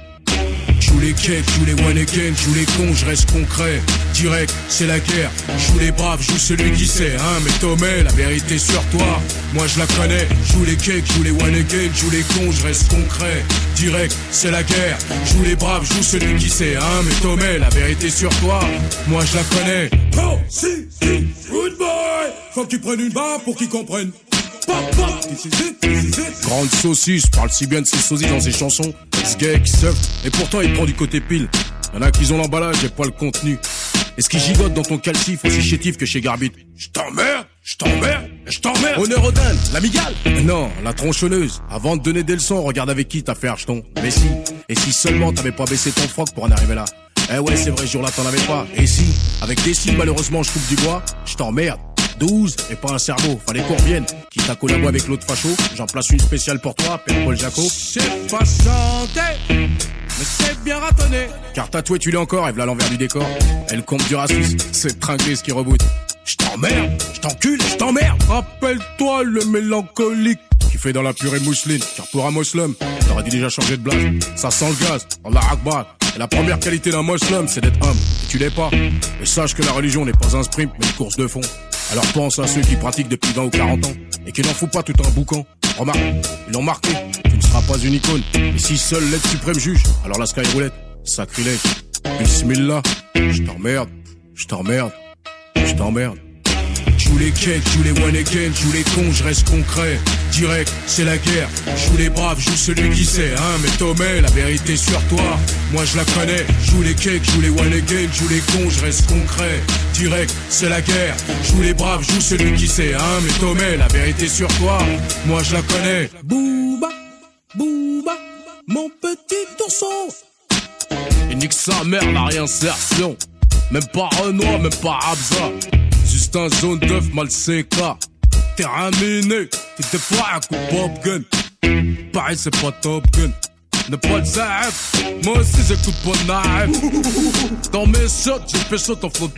Joue les cakes, joue les one again, joue les cons, je reste concret. Direct, c'est la guerre. Joue les braves, joue celui qui sait, hein. Mais Tomé, la vérité sur toi, moi je la connais. Joue les cakes, joue les one again, joue les cons, je reste concret. Direct, c'est la guerre. Joue les braves, joue celui qui sait, hein. Mais Tomé, la vérité sur toi, moi je la connais. Oh, si, si, good boy. Faut qu'ils prennent une barre pour qu'ils comprennent. Pop, pop, this is it, this is it. Grande saucisse, parle si bien de ses sosies dans ses chansons. Ce gars qui surfe, et pourtant il prend du côté pile. Y'en a qui ont l'emballage et pas le contenu. Est-ce qu'il gigote dans ton calcif aussi chétif que chez Garbit? J't'emmerde, j't'emmerde, j't'emmerde. Honneur aux dindes, l'amigale. Non, la tronçonneuse. Avant de donner des leçons, regarde avec qui t'as fait archeton. Mais si, et si seulement t'avais pas baissé ton froc pour en arriver là. Eh ouais, c'est vrai, ce jour-là t'en avais pas. Et si, avec des signes, malheureusement, je coupe du bois, j't'emmerde. douze et pas un cerveau, fallait qu'on revienne. Quitte à collabo avec l'autre facho, j'en place une spéciale pour toi, Père Paul Jaco. C'est pas chanté, mais c'est bien ratonné. Car tatoué tu l'es encore, et v'là l'envers du décor. Et le compte du racisme, c'est tringlé ce qui reboot. J't'emmerde, j't'encule et j't'emmerde. Rappelle-toi le mélancolique qui fait dans la purée mousseline. Car pour un moslem, t'aurais dû déjà changer de blase. Ça sent le gaz, Allah Akbar. Et la première qualité d'un moslem, c'est d'être humble. Et tu l'es pas. Et sache que la religion n'est pas un sprint, mais une course de fond. Alors pense à ceux qui pratiquent depuis vingt ou quarante ans et qui n'en font pas tout un boucan. Remarque, ils l'ont marqué, tu ne seras pas une icône. Et si seul l'être suprême juge, alors la sky roulette, sacrilège. Bismillah, je t'emmerde, je t'emmerde, je t'emmerde. Joue les cakes, joue les one again, joue les cons, je reste concret. Direct, c'est la guerre. Joue les braves, joue celui qui sait, hein. Mais Tomé, la vérité sur toi, moi je la connais. Joue les cakes, joue les one again, joue les cons, je reste concret. Direct, c'est la guerre. Joue les braves, joue celui qui sait, hein. Mais Tomé, la vérité sur toi, moi je la connais. Booba, Booba, mon petit ourson. Et nique sa mère, la réinsertion. Même pas Renoir, même pas Abza. Juste un zone d'œuf mal séca. Terrain miné, t'es des fois un coup de pop gun. Pareil, c'est pas Top Gun. N'est pas le zaïf, moi aussi j'écoute pas naïf. Dans mes shots, j'ai pécho ton flot.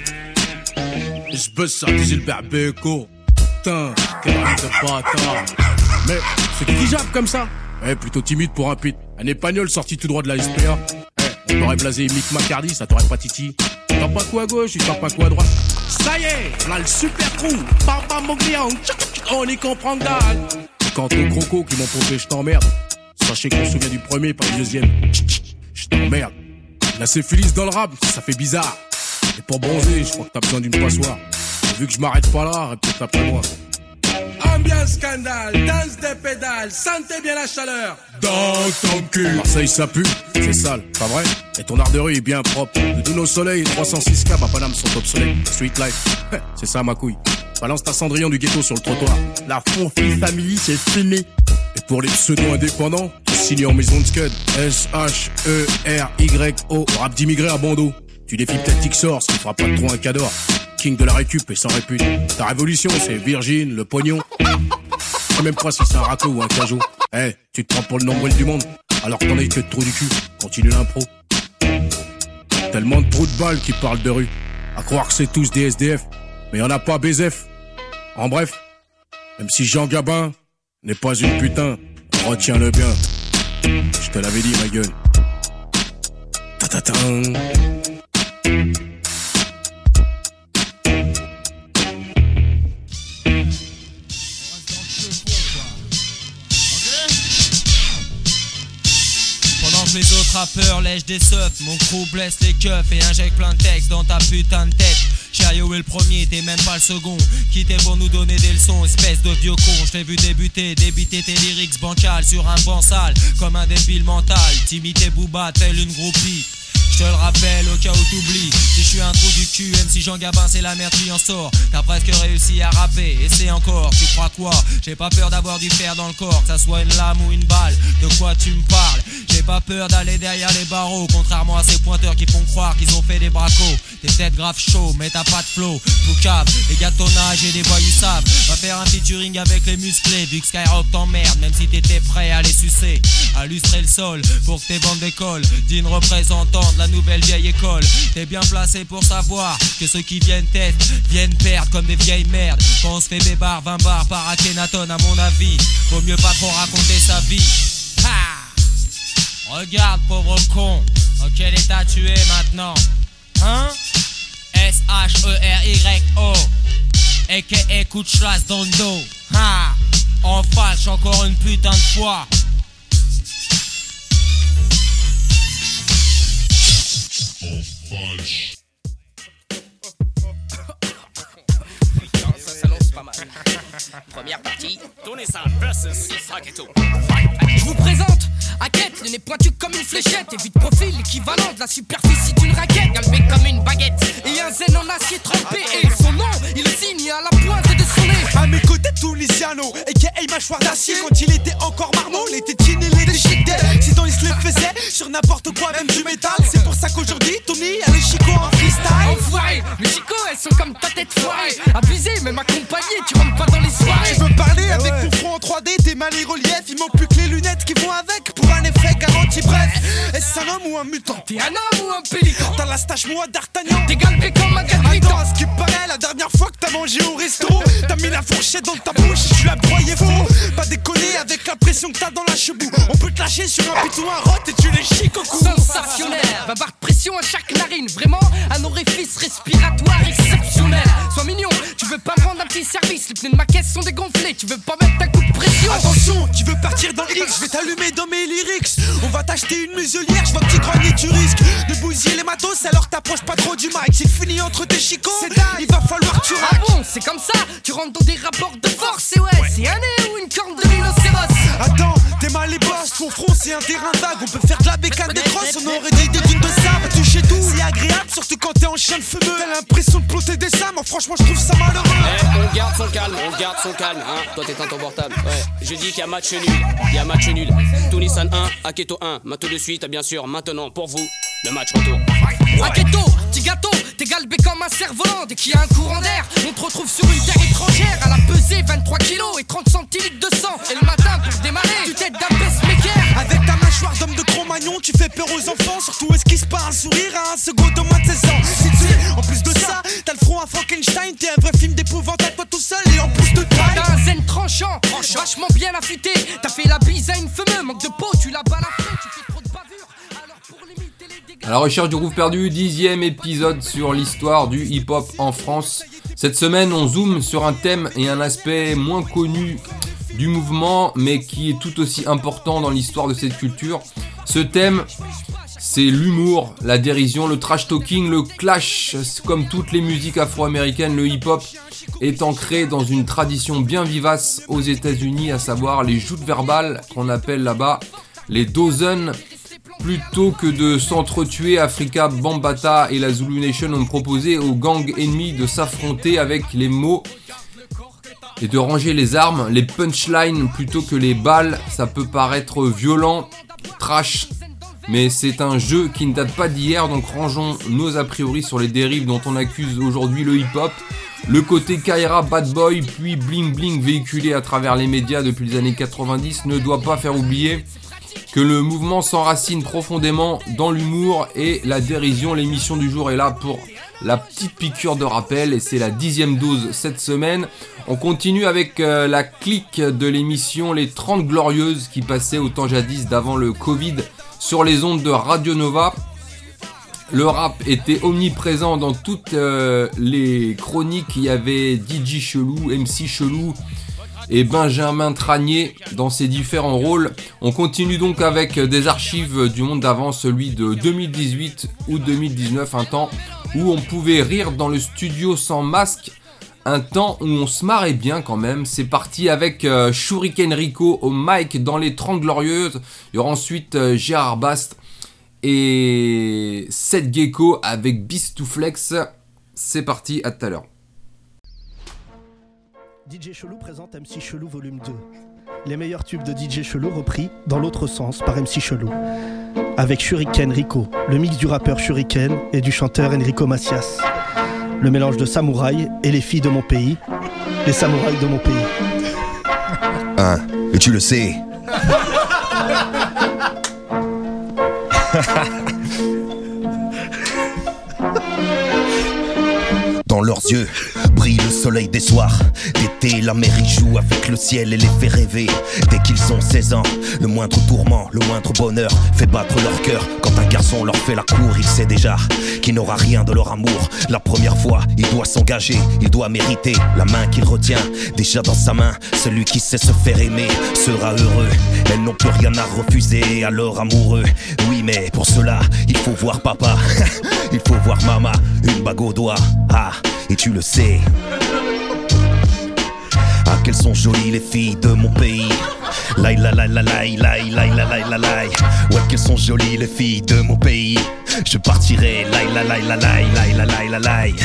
Et j'baisse ça, dis Gilbert Béco. Putain, quel rêve de bâtard. Mais c'est qui jappe comme ça? Eh, plutôt timide pour un pit. Un épagnol sorti tout droit de la S P A. Eh, on t'aurait blasé Mick McCardy, ça t'aurait pas titi. T'as pas coup à gauche, tu t'as pas coup à droite. Ça y est, on a le super crew. Papa mon client, on y comprend que dalle. Quant aux crocos qui m'ont pompé, je t'emmerde. Sachez qu'on se souvient du premier, pas du deuxième. Je t'emmerde. La syphilis dans le rap, ça fait bizarre. Et pour bronzer, je crois que t'as besoin d'une passoire. Et vu que je m'arrête pas là, répète après moi. Ambiance scandale, danse des pédales, sentez bien la chaleur. Dans ton cul. Marseille ça pue, c'est sale, pas vrai? Et ton art de rue est bien propre. De tous nos soleils, trois cent six K à Paname sont obsolètes. Street life, c'est ça ma couille. Balance ta Cendrillon du ghetto sur le trottoir. La Fonfille Family, c'est fini. Et pour les pseudo-indépendants, signé en maison de scud. S H E R Y O, rap d'immigré à bandeau. Tu défies peut-être Tixor, ce qui fera pas de trop un cador. King de la récup et sans répute. Ta révolution, c'est Virgin, le pognon. Je sais même pas si c'est un raclo ou un cajot. Eh, hey, tu te prends pour le nombril du monde, alors que t'en as eu que de trou du cul. Continue l'impro. Tellement de trous de balles qui parlent de rue. À croire que c'est tous des S D F. Mais y'en a pas B Z F. En bref, même si Jean Gabin n'est pas une putain, retiens-le bien. Je te l'avais dit, ma gueule. Ta-ta-ta. Les autres rappeurs lèchent des seufs, mon crew blesse les keufs et injecte plein de textes dans ta putain de tête. Chayo est le premier, t'es même pas le second. Qui t'es pour nous donner des leçons, espèce de vieux con. Je t'ai vu débuter, débiter tes lyrics bancales sur un banc sale, comme un débile mental. T'imitais Booba tel une groupie. Je te le rappelle au cas où t'oublies. Si je suis un trou du cul, M C Jean Gabin c'est la merde qui en sort. T'as presque réussi à rapper, et c'est encore, tu crois quoi? J'ai pas peur d'avoir du fer dans le corps, que ça soit une lame ou une balle. De quoi tu me parles? J'ai pas peur d'aller derrière les barreaux, contrairement à ces pointeurs qui font croire qu'ils ont fait des bracos. T'es peut-être grave chaud, mais t'as pas de flow. Boucave, les gars de ton âge et des voyous savent. Va faire un featuring avec les musclés, vu que Skyrock t'emmerde, même si t'étais prêt à les sucer. À lustrer le sol pour que tes bandes d'école, digne représentant de la nouvelle vieille école. T'es bien placé pour savoir que ceux qui viennent tête viennent perdre comme des vieilles merdes. Quand on se fait bébar, vingt bars par Akhenaton, à mon avis, vaut mieux pas trop raconter sa vie. Ha! Regarde, pauvre con, dans quel état tu es maintenant? Hein? S H E R Y O A K A coup de chlasse dans le dos. Ha! En fâche encore une putain de fois. En fâche. Putain, ça s'annonce pas mal. Première partie, Tony-san versus Aketo. Je vous présente Hackett, le nez pointu comme une fléchette. Et vite profil, l'équivalent de la superficie d'une raquette. Galbé comme une baguette et un zen en acier trempé. Et son nom, il le signe à la pointe de son nez. À mes côtés, Tunisiano, a k a mâchoire d'acier. Quand il était encore marmot, les tétines et les déchiquetés. Sinon il se les faisait sur n'importe quoi, même du métal. C'est pour ça qu'aujourd'hui, Tony a les chicots en freestyle. Enfoiré, les chicots, elles sont comme ta tête foirée. Abusé, même accompagné, tu rentres pas dans les soirées. Je veux parler avec mon front en trois D, tes mains les reliefs. Il manque plus que les lunettes qui vont avec pour un effet garanti. Bref, est-ce un homme ou un mutant? T'es un homme ou un pélican? T'as la stache moi d'Artagnan. T'es galbé comme un gadritan. Attends, à ce qui paraît, la dernière fois que t'as mangé au resto, t'as mis la fourchette dans ta bouche et tu l'as broyé faux. Pas déconner avec la pression que t'as dans la chebou. On peut te lâcher sur un pitou, un rot et tu les chiques au cou. Sensationnel, vingt barres de pression à chaque narine. Vraiment un orifice respiratoire exceptionnel. Sois mignon, tu veux pas me rendre un petit service. Les pneus de ma caisse sont dégonflés, tu veux pas mettre un coup de pression. Attention, tu veux partir dans le X, je vais t'allumer dans mes lyrics. On va t'acheter une muselière, je vois que tu grognes, tu risques de bousiller les matos, alors t'approches pas trop du mic. C'est fini entre tes chicots, il va falloir que tu raques. Ah bon, c'est comme ça, tu rentres dans des rapports de force. Et ouais, c'est un nez ou une corne de rhinocéros. Attends, t'es mal les boss, ton front c'est un terrain vague. On peut faire de la bécane des crosses, on aurait des dunes de sable. Toucher tout, c'est agréable, surtout quand t'es en chien de fumeux. T'as l'impression de plotter des sables, franchement je trouve ça malheureux. Eh, on garde son calme, on garde son calme, hein. Toi t'es un ton portable, ouais. Je dis qu'il y a match nul, il y a match nul. Tunisan un, Aketo un, Mato de suite, bien sûr, maintenant pour vous, le match retour. Aketo, petit gâteau, t'es galbé comme un cerf-volant. Dès qu'il y a un courant d'air, on te retrouve sur une terre étrangère. À la pesée, vingt-trois kilos et trente centilitres de sang. Et le matin, pour démarrer, tu t'aides d'un pacemaker. Avec ta mâchoire d'homme de Cro-Magnon, tu fais peur aux enfants. Surtout esquisse pas un sourire à un second de moins de seize ans. Si tu es, en plus de ça, t'as le front à Frankenstein. T'es un vrai film d'épouvantable, toi tout seul et en plus de taille. T'as un zen tranchant, tranchant, vachement bien affûté. T'as fait la bise à une fumeux, manque de peau, tu l'as balafré. Tu fais trop de bavure, alors pour limiter les dégâts. À la recherche du groove perdu, dixième épisode sur l'histoire du hip-hop en France. Cette semaine, on zoome sur un thème et un aspect moins connu du mouvement, mais qui est tout aussi important dans l'histoire de cette culture. Ce thème, c'est l'humour, la dérision, le trash talking, le clash. Comme toutes les musiques afro-américaines, le hip-hop est ancré dans une tradition bien vivace aux États-Unis, à savoir les joutes verbales qu'on appelle là-bas les dozen. Plutôt que de s'entretuer, Afrika Bambaataa et la Zulu Nation ont proposé aux gangs ennemis de s'affronter avec les mots et de ranger les armes, les punchlines plutôt que les balles. Ça peut paraître violent, trash, mais c'est un jeu qui ne date pas d'hier, donc rangeons nos a priori sur les dérives dont on accuse aujourd'hui le hip-hop. Le côté Kaira, Bad Boy, puis Bling Bling véhiculé à travers les médias depuis les années quatre-vingt-dix ne doit pas faire oublier que le mouvement s'enracine profondément dans l'humour et la dérision. L'émission du jour est là pour la petite piqûre de rappel et c'est la dixième dose cette semaine. On continue avec euh, la clique de l'émission Les trente Glorieuses qui passait au temps jadis d'avant le Covid sur les ondes de Radio Nova. Le rap était omniprésent dans toutes euh, les chroniques. Il y avait D J Chelou, M C Chelou et Benjamin Tranier dans ses différents rôles. On continue donc avec des archives du monde d'avant, celui de deux mille dix-huit ou deux mille dix-neuf, un temps où on pouvait rire dans le studio sans masque, un temps où on se marrait bien quand même. C'est parti avec euh, Shuriken Rico au mic dans les trente Glorieuses. Il y aura ensuite euh, Gérard Bast et Seth Gecko avec Beast to Flex. C'est parti, à tout à l'heure. D J Chelou présente M C Chelou volume deux. Les meilleurs tubes de D J Chelou repris dans l'autre sens par M C Chelou. Avec Shuriken Rico, le mix du rappeur Shuriken et du chanteur Enrico Macias. Le mélange de samouraï et les filles de mon pays. Les samouraïs de mon pays. Hein, et tu le sais. Dans leurs yeux brille le soleil des soirs d'été, la mer y joue avec le ciel et les fait rêver. Dès qu'ils ont seize ans, le moindre tourment, le moindre bonheur fait battre leur cœur. Quand un garçon leur fait la cour, il sait déjà qu'il n'aura rien de leur amour. La première fois, il doit s'engager, il doit mériter la main qu'il retient. Déjà dans sa main, celui qui sait se faire aimer sera heureux. Elles n'ont plus rien à refuser à leur amoureux. Oui, mais pour cela, il faut voir papa, il faut voir maman, une bague au doigt. Ah, et tu le sais. Ah, qu'elles sont jolies les filles de mon pays. Laï la la la laï laï laï la laï la laï. Ouais, qu'elles sont jolies les filles de mon pays. Je partirai laï la laï la laï laï la laï la laï.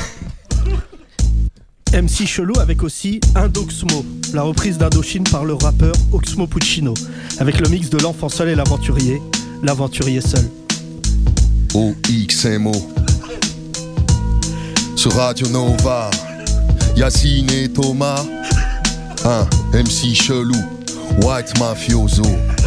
M C Chelou avec aussi Indoxmo, la reprise d'Indochine par le rappeur Oxmo Puccino, avec le mix de l'enfant seul et l'aventurier, l'aventurier seul. O X M O sur Radio Nova, Yacine et Thomas, un M C Chelou, White Mafioso.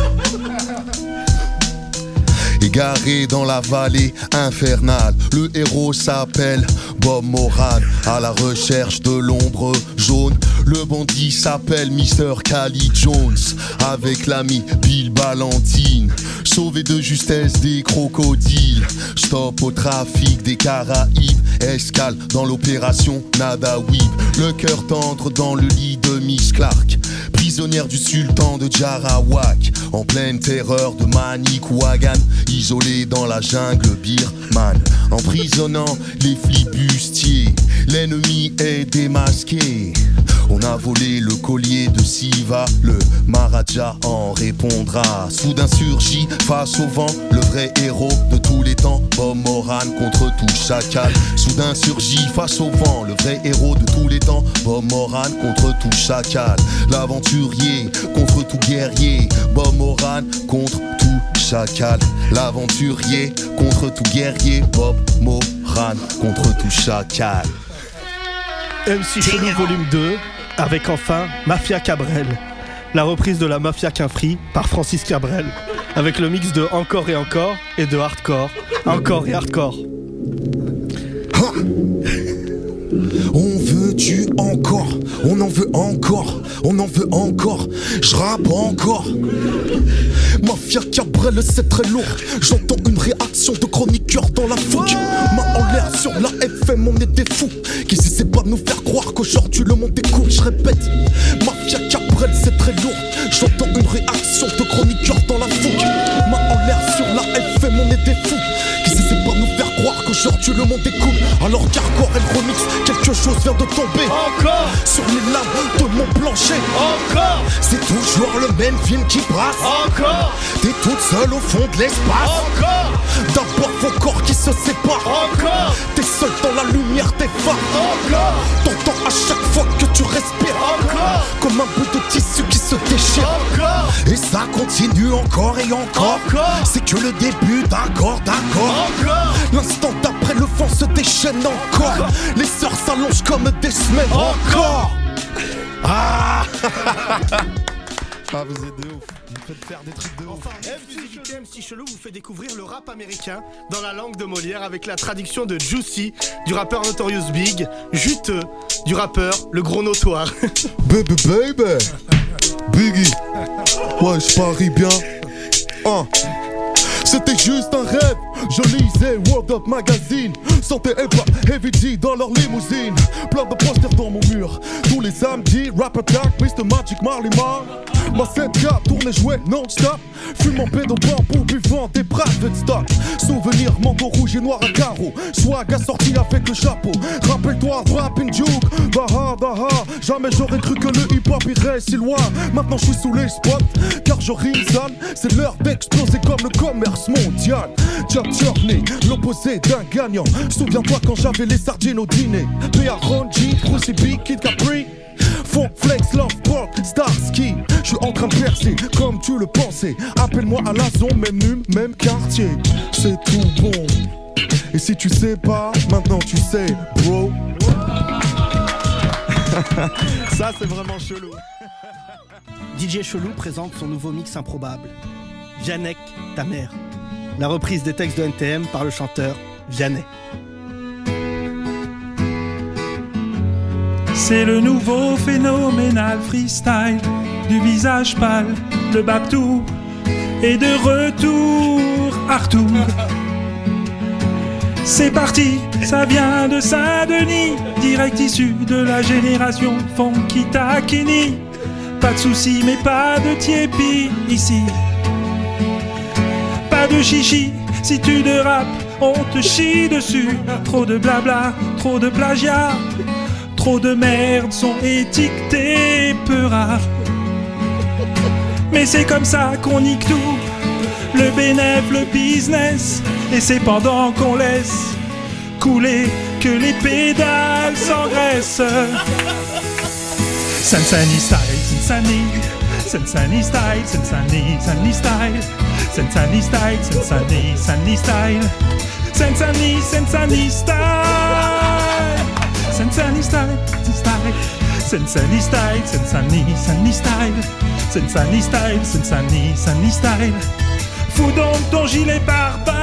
Égaré dans la vallée infernale, le héros s'appelle Bob Moran. À la recherche de l'ombre jaune, le bandit s'appelle mister Cali Jones. Avec l'ami Bill Ballantine, sauvé de justesse des crocodiles. Stop au trafic des Caraïbes, escale dans l'opération Nada Weeb. Le cœur tendre dans le lit de Miss Clark, prisonnière du sultan de Jarawak. En pleine terreur de Manicouagan, isolé dans la jungle birmane, emprisonnant les flibustiers, l'ennemi est démasqué. On a volé le collier de Siva, le Maharaja en répondra. Soudain surgit face au vent le vrai héros de tous les temps, Bob Moran contre tout chacal. Soudain surgit face au vent le vrai héros de tous les temps, Bob Moran contre tout chacal. L'aventurier contre tout guerrier, Bob Moran contre tout chacal. L'aventurier contre tout guerrier, Bob Moran contre tout chacal. M C Chelou volume deux, avec enfin Mafia Cabrel, la reprise de la Mafia Quinfri par Francis Cabrel, avec le mix de Encore et Encore et de Hardcore, Encore et Hardcore. Ha! On veut tu encore, on en veut encore, on en veut encore, je rappe encore. Mafia Cabrel, c'est très lourd. J'entends une réaction de chroniqueur dans la fougue. Main en l'air sur la F M, on est des fous qui essaient pas de nous faire croire qu'aujourd'hui le monde est cool. Je répète, Mafia Cabrel, c'est très lourd. J'entends une réaction de chroniqueur dans la fougue. Main en l'air sur la F M, on est des fous qui essaient pas de nous faire croire qu'aujourd'hui le monde est cool. Alors qu'Hardcore et le remix, quelque chose vient de tomber. Encore sur les lames de mon plancher. Encore c'est toujours le même film qui brasse. Encore t'es toute seule au fond de l'espace. Encore d'abord vos corps qui se séparent. Encore t'es seul dans la lumière des phares. Encore t'entends à chaque fois que tu respires. Encore comme un bout de tissu qui se déchire. Encore et ça continue encore et encore. Encore c'est que le début d'accord, d'accord. Encore l'instant d'après le vent se déchaîne encore. Encore les sœurs s'allongent comme des semaines. Encore ah Ah, vous êtes de ouf. Vous faites faire des trucs de ouf. Enfin, M C Chelou vous fait découvrir le rap américain dans la langue de Molière avec la traduction de Juicy du rappeur Notorious Big, Juteux du rappeur Le Gros Notoire. Baby baby Biggie. Ouais, je parie bien. Ah. C'était juste un rêve, je lisais World of Magazine. Santé et pas Heavy G dans leur limousine. Plein de posters dans mon mur. Tous les samedis, Rap Attack, mister Magic, Marley Marl. Ma sept K tourne et jouait non-stop. Fumant pédo bambou, buvant des private stock. Souvenir, manteau rouge et noir à carreaux. Swag assorti avec le chapeau. Rappelle-toi, rapping juke. Daha, daha. Jamais j'aurais cru que le hip-hop irait si loin. Maintenant je suis sous les spots, car je rime sale. C'est l'heure d'exploser comme le commerce mondial. Jack Journey, l'opposé d'un gagnant. Souviens-toi quand j'avais les sardines au dîner. P A Ronji, Brucey B, Kid Capri. Funk, Flex, Lovebird, Starsky. Je suis en train de percer comme tu le pensais. Appelle-moi à la zone, même nume, même quartier. C'est tout bon. Et si tu sais pas, maintenant tu sais, bro. Ça c'est vraiment chelou. D J Chelou présente son nouveau mix improbable. Vianney, ta mère. La reprise des textes de N T M par le chanteur Vianney. C'est le nouveau phénoménal freestyle du visage pâle, le Babtou est de retour Artour. C'est parti, ça vient de Saint-Denis, direct issu de la génération Funky Takini. Pas de soucis mais pas de tiépi ici. Pas de chichi, si tu dérapes, on te chie dessus. Trop de blabla, trop de plagiat. Trop de merde sont étiquetés peu rares. Mais c'est comme ça qu'on nique tout, le bénéf, le business. Et c'est pendant qu'on laisse couler que les pédales s'engraissent. Sensani style, Sensani, Sensani style, Sensani, Sensani style, Sensani style, Sensani, Sensani style, Sensani, Sensani style. Sensani style, style, Sensani style, Sensani, Sensani style, Sensani style, Sensani, Sensani style. Fous donc ton gilet par balle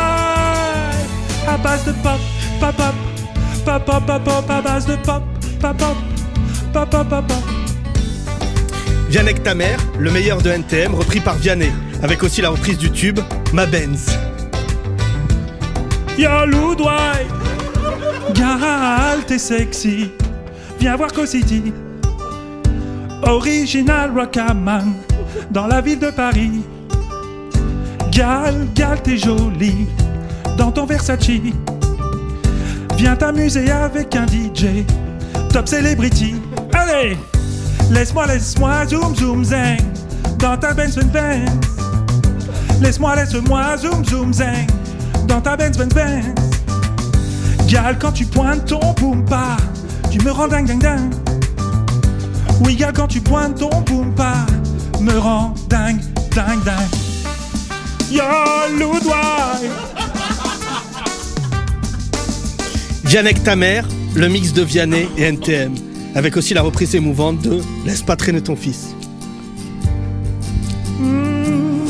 à base de pop, pop, pop, pop, pop, pop, pop, à base de pop, pop, pop, pop, pop, pop, pop. Vianney ta mère, le meilleur de N T M, repris par Vianney, avec aussi la reprise du tube Ma Benz. Yo Loudoy, gal t'es sexy, viens voir Co-City. Original Rockaman, dans la ville de Paris. Gal, gal t'es jolie, dans ton Versace. Viens t'amuser avec un D J, top celebrity. Allez, laisse-moi, laisse-moi, zoom, zoom, zing, dans ta Benz, Benz, Benz. Laisse-moi, laisse-moi, zoom, zoom, zing, dans ta Benz, Benz, Benz. Gal, quand tu pointes ton boompa, tu me rends dingue, dingue, dingue. Oui, gal, quand tu pointes ton boompa, me rend dingue, dingue, dingue. Yo, Loudoy. Vianney ta mère, le mix de Vianney et N T M, avec aussi la reprise émouvante de Laisse pas traîner ton fils. Mmh.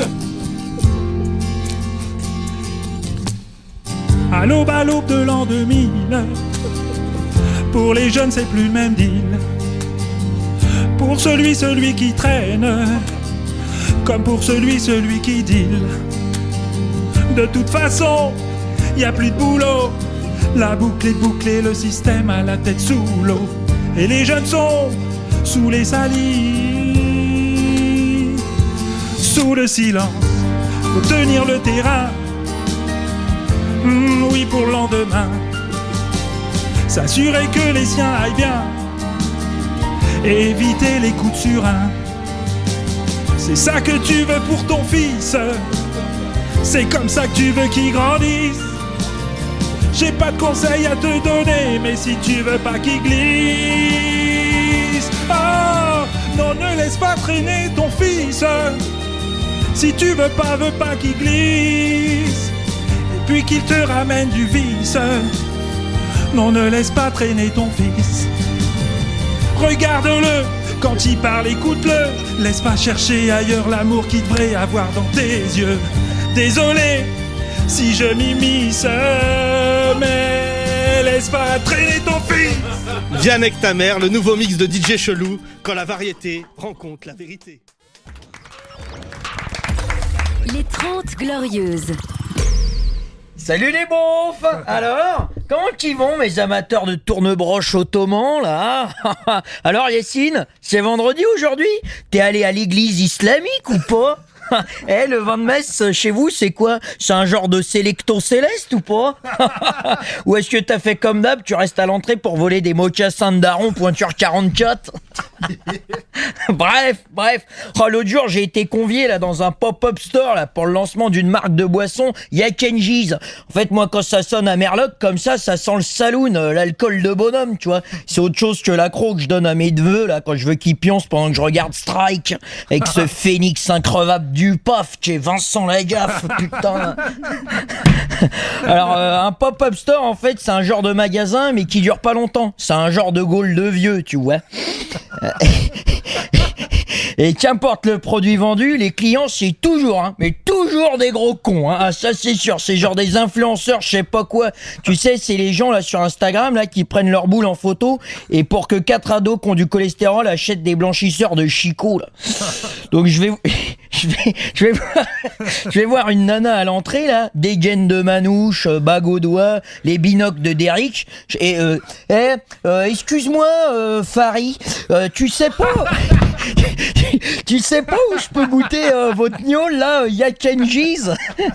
À l'aube, à l'aube de l'an deux mille, pour les jeunes c'est plus le même deal. Pour celui, celui qui traîne, comme pour celui, celui qui deal. De toute façon, y a plus de boulot. La boucle est bouclée, le système a la tête sous l'eau. Et les jeunes sont sous les salis, sous le silence, faut tenir le terrain. Mmh, oui, pour le lendemain, s'assurer que les siens aillent bien, et éviter les coups de surin. C'est ça que tu veux pour ton fils, c'est comme ça que tu veux qu'il grandisse. J'ai pas de conseils à te donner, mais si tu veux pas qu'il glisse, oh, non, ne laisse pas traîner ton fils. Si tu veux pas, veux pas qu'il glisse, et puis qu'il te ramène du vice. Non, ne laisse pas traîner ton fils. Regarde-le, quand il parle, écoute-le. Laisse pas chercher ailleurs l'amour qu'il devrait avoir dans tes yeux. Désolé si je m'immisce, mais laisse pas traîner ton fils. Vianney ta mère, le nouveau mix de D J Chelou, quand la variété rencontre la vérité. Les trente Glorieuses. Salut les beaufs. Alors, comment ils vont mes amateurs de tournebroche ottoman là? Alors Yacine, c'est vendredi aujourd'hui? T'es allé à l'église islamique ou pas? Eh, le vin de messe, chez vous, c'est quoi? C'est un genre de sélecto céleste ou pas? Ou est-ce que t'as fait comme d'hab, tu restes à l'entrée pour voler des mocassins de daron pointure quarante-quatre? Bref, bref. Oh, l'autre jour, j'ai été convié là dans un pop-up store là pour le lancement d'une marque de boisson, Yakenji's. En fait, moi, quand ça sonne à Merloc comme ça, ça sent le saloon, euh, l'alcool de bonhomme, tu vois. C'est autre chose que l'accro que je donne à mes neveux là quand je veux qu'ils pioncent pendant que je regarde Strike avec ce phénix increvable du paf qui est Vincent Lagaffe, putain. Alors, euh, un pop-up store, en fait, c'est un genre de magasin, mais qui dure pas longtemps. C'est un genre de Gaulle de vieux, tu vois. Et qu'importe le produit vendu, les clients, c'est toujours, hein, mais toujours des gros cons, hein. Ah, ça c'est sûr, c'est genre des influenceurs, je sais pas quoi. Tu sais, c'est les gens là sur Instagram là qui prennent leur boule en photo et pour que quatre ados qui ont du cholestérol achètent des blanchisseurs de Chico là. Donc je vais, je vais, je vais, voir, je vais voir une nana à l'entrée là, des gaines de manouche, bague au doigt, les binocles de Derrick. Et euh, eh, euh, excuse-moi, euh, Fari, euh, tu sais pas. Tu sais pas où je peux goûter euh, votre gnôle là, Yakenji's?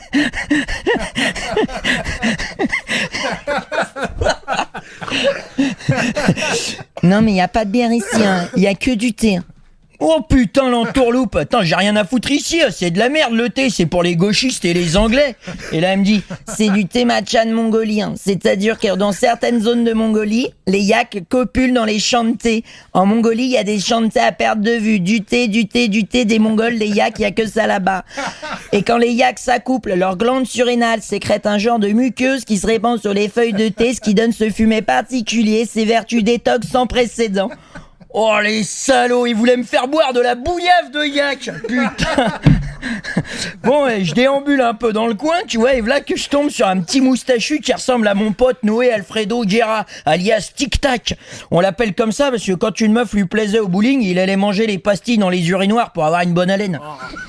Non mais y a pas de bière ici, hein. Y a que du thé. Oh putain l'entourloupe, attends j'ai rien à foutre ici, c'est de la merde le thé, c'est pour les gauchistes et les anglais. Et là elle me dit, c'est du thé matcha de Mongolie, hein. C'est-à-dire que dans certaines zones de Mongolie, les yaks copulent dans les champs de thé. En Mongolie, il y a des champs de thé à perte de vue, du thé, du thé, du thé, des Mongols, les yaks, il y a que ça là-bas. Et quand les yaks s'accouplent, leurs glandes surrénales sécrètent un genre de muqueuse qui se répand sur les feuilles de thé, ce qui donne ce fumet particulier, ses vertus détox sans précédent. Oh les salauds, ils voulaient me faire boire de la bouillave de yak, putain. Bon, et je déambule un peu dans le coin, tu vois, et voilà que je tombe sur un petit moustachu qui ressemble à mon pote Noé Alfredo Guerra, alias Tic Tac. On l'appelle comme ça parce que quand une meuf lui plaisait au bowling, il allait manger les pastilles dans les urinoirs pour avoir une bonne haleine.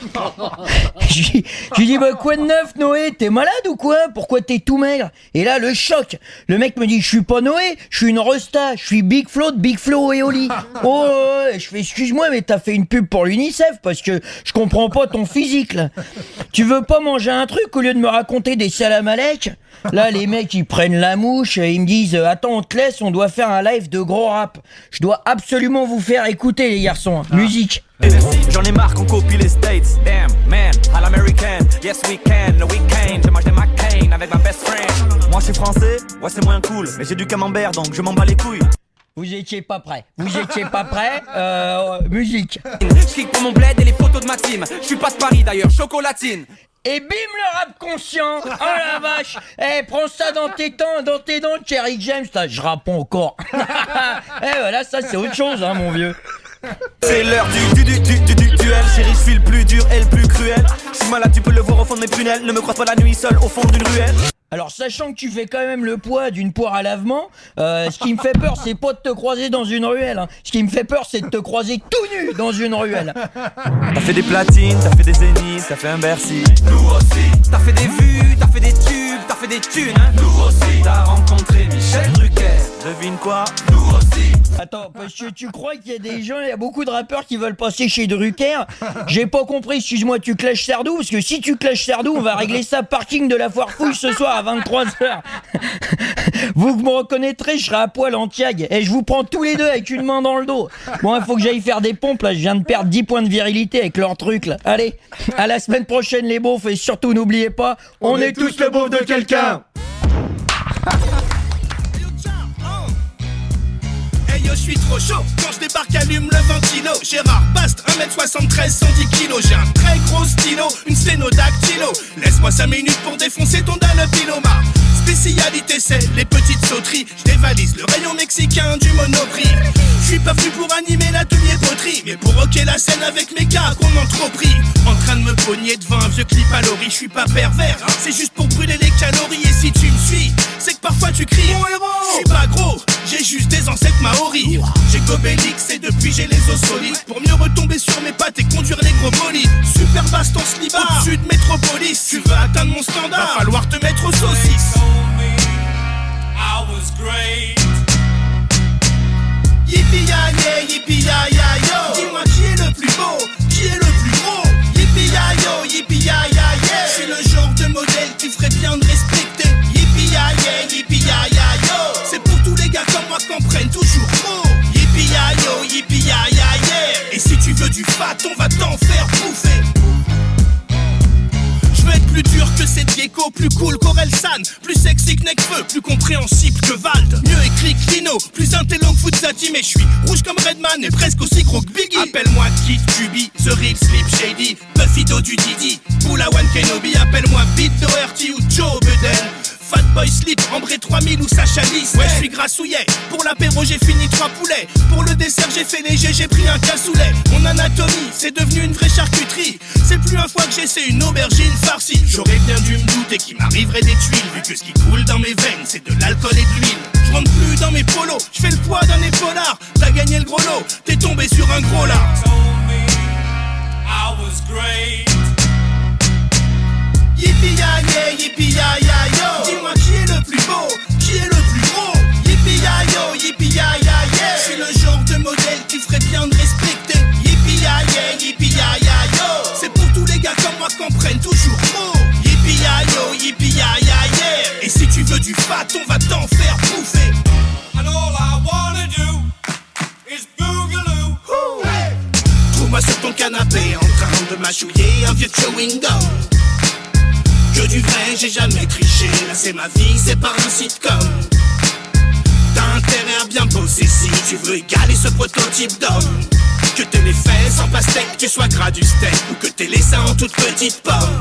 Je lui dis, bah quoi de neuf Noé, t'es malade ou quoi? Pourquoi t'es tout maigre? Et là, le choc. Le mec me dit, je suis pas Noé, je suis une Resta, je suis Big Flo de Big Flo et Oli. Oh, je fais, excuse-moi, mais t'as fait une pub pour l'UNICEF parce que je comprends pas ton physique, là. Tu veux pas manger un truc au lieu de me raconter des salamalek? Là, les mecs, ils prennent la mouche et ils me disent, attends, on te laisse, on doit faire un live de gros rap. Je dois absolument vous faire écouter, les garçons. Ah. Musique. J'en ai marre qu'on copie les States. Damn, man, à l'américaine. Yes, we can, no we can't. J'ai mangé McCain avec ma best friend. Moi, je suis français, ouais, c'est moins cool. Mais j'ai du camembert, donc je m'en bats les couilles. Vous étiez pas prêts, vous étiez pas prêts, euh, musique. Je clique pour mon bled et les photos de ma team. Je suis pas de Paris d'ailleurs, chocolatine. Et bim le rap conscient. Oh la vache. Eh, prends ça dans tes dents, dans tes dents, Kerry James. Je rappe encore. Eh voilà, ça c'est autre chose, hein, mon vieux. C'est l'heure du, du, du, du, du duel. Chérie, je suis le plus dur et le plus cruel. Je suis malade, tu peux le voir au fond de mes prunelles. Ne me croise pas la nuit seul au fond d'une ruelle. Alors, sachant que tu fais quand même le poids d'une poire à lavement, euh, ce qui me fait peur, c'est pas de te croiser dans une ruelle. Hein. Ce qui me fait peur, c'est de te croiser tout nu dans une ruelle. T'as fait des platines, t'as fait des zéniths, t'as fait un Bercy. Nous aussi. T'as fait des vues, t'as fait des tubes, t'as fait des thunes. Hein. Nous aussi. T'as rencontré Michel Drucker. Devine quoi? Nous aussi. Attends, parce que tu crois qu'il y a des gens, il y a beaucoup de rappeurs qui veulent passer chez Drucker. J'ai pas compris, excuse-moi, tu clashes Sardou? Parce que si tu clashes Sardou, on va régler ça parking de la Foire Fouille ce soir à vingt-trois heures. Vous me reconnaîtrez, je serai à poil en tiag. Et je vous prends tous les deux avec une main dans le dos. Bon, il faut que j'aille faire des pompes, là. Je viens de perdre dix points de virilité avec leur truc, là. Allez, à la semaine prochaine, les beaufs. Et surtout, n'oubliez pas, on, on est, est tous, tous le beauf de quelqu'un. Yo, je suis trop chaud, quand je débarque allume le ventilo. Gérard Bast, un mètre soixante-treize, cent dix kilos. J'ai un très gros stylo, une sténodactylo. Laisse-moi cinq minutes pour défoncer ton dalopiloma. Spécialité c'est les petites sauteries. Je dévalise le rayon mexicain du Monoprix. Je suis pas venu pour animer l'atelier poterie, mais pour rocker la scène avec mes gars qu'on en trop pris. En train de me pogner devant un vieux clip à l'ori. Je suis pas pervers, c'est juste pour brûler les calories. Et si tu me suis, c'est que parfois tu cries mon héros. Je suis pas gros, j'ai juste des ancêtres maoris. J'ai Gobélix et depuis j'ai les os solides. Pour mieux retomber sur mes pattes et conduire les gros bolides. Super baston slibard. Au-dessus de Métropolis, tu veux atteindre mon standard, va falloir te mettre aux saucisses. Yippee ya yeah, yippee ya ya yo. Dis-moi qui est le plus beau, qui est le plus gros. Yippee ya yo, yippee ya ya yeah. Je suis le genre de modèle qui ferait bien de respecter. Yippee ya yeah, yippee ya ya yo. C'est pour tous les gars comme moi qu'on prenne toujours trop. Yippee ya yo, yippee ya ya yeah. Et si tu veux du fat, on va t'en faire bouffer. Je veux être plus dur que cette gecko, plus cool qu'Orelsan, plus sexy que Nekfeu, plus compréhensible que Vald, mieux écrit que Lino, plus intello que Foutzati, mais je suis rouge comme Redman et presque aussi gros que Biggie. Appelle-moi Kid Kubi, The Real Sleep Shady, Buffy Do du Didi, Boulawan Kenobi, appelle-moi Beat Doherty ou Joe Budden. Fatboy Slip, Ambré trois mille ou Sacha Lys. Ouais, je suis grassouillet. Pour l'apéro, j'ai fini trois poulets. Pour le dessert, j'ai fait léger, j'ai pris un cassoulet. Mon anatomie, c'est devenu une vraie charcuterie. C'est plus un foie que j'essaie une aubergine farcie. J'aurais bien dû me douter qu'il m'arriverait des tuiles, vu que ce qui coule dans mes veines, c'est de l'alcool et de l'huile. Je rentre plus dans mes polos, je fais le poids d'un épaulard. T'as gagné le gros lot, t'es tombé sur un gros lard. Yippee ya yeah, yippee ya ya yo. Dis-moi qui est le plus beau, qui est le plus gros. Yippee ya yo, yippee ya ya yeah. Je suis le genre de modèle qui ferait bien de respecter. Yippee ya yeah, yippee ya ya yo. C'est pour tous les gars comme moi qu'on prenne toujours trop. Yippee ya yo, yippee ya ya yeah. Et si tu veux du fat, on va t'en faire bouffer. And all I wanna do is boogaloo. Hey. Trouve-moi sur ton canapé en train de mâchouiller un vieux chewing gum. Que du vrai, j'ai jamais triché. Là c'est ma vie, c'est pas un sitcom. T'as intérêt à bien bosser si tu veux égaler ce prototype d'homme. Que t'aies les fesses en pastèque, que tu sois gras du steak, ou que t'aies les seins en toute petite pomme.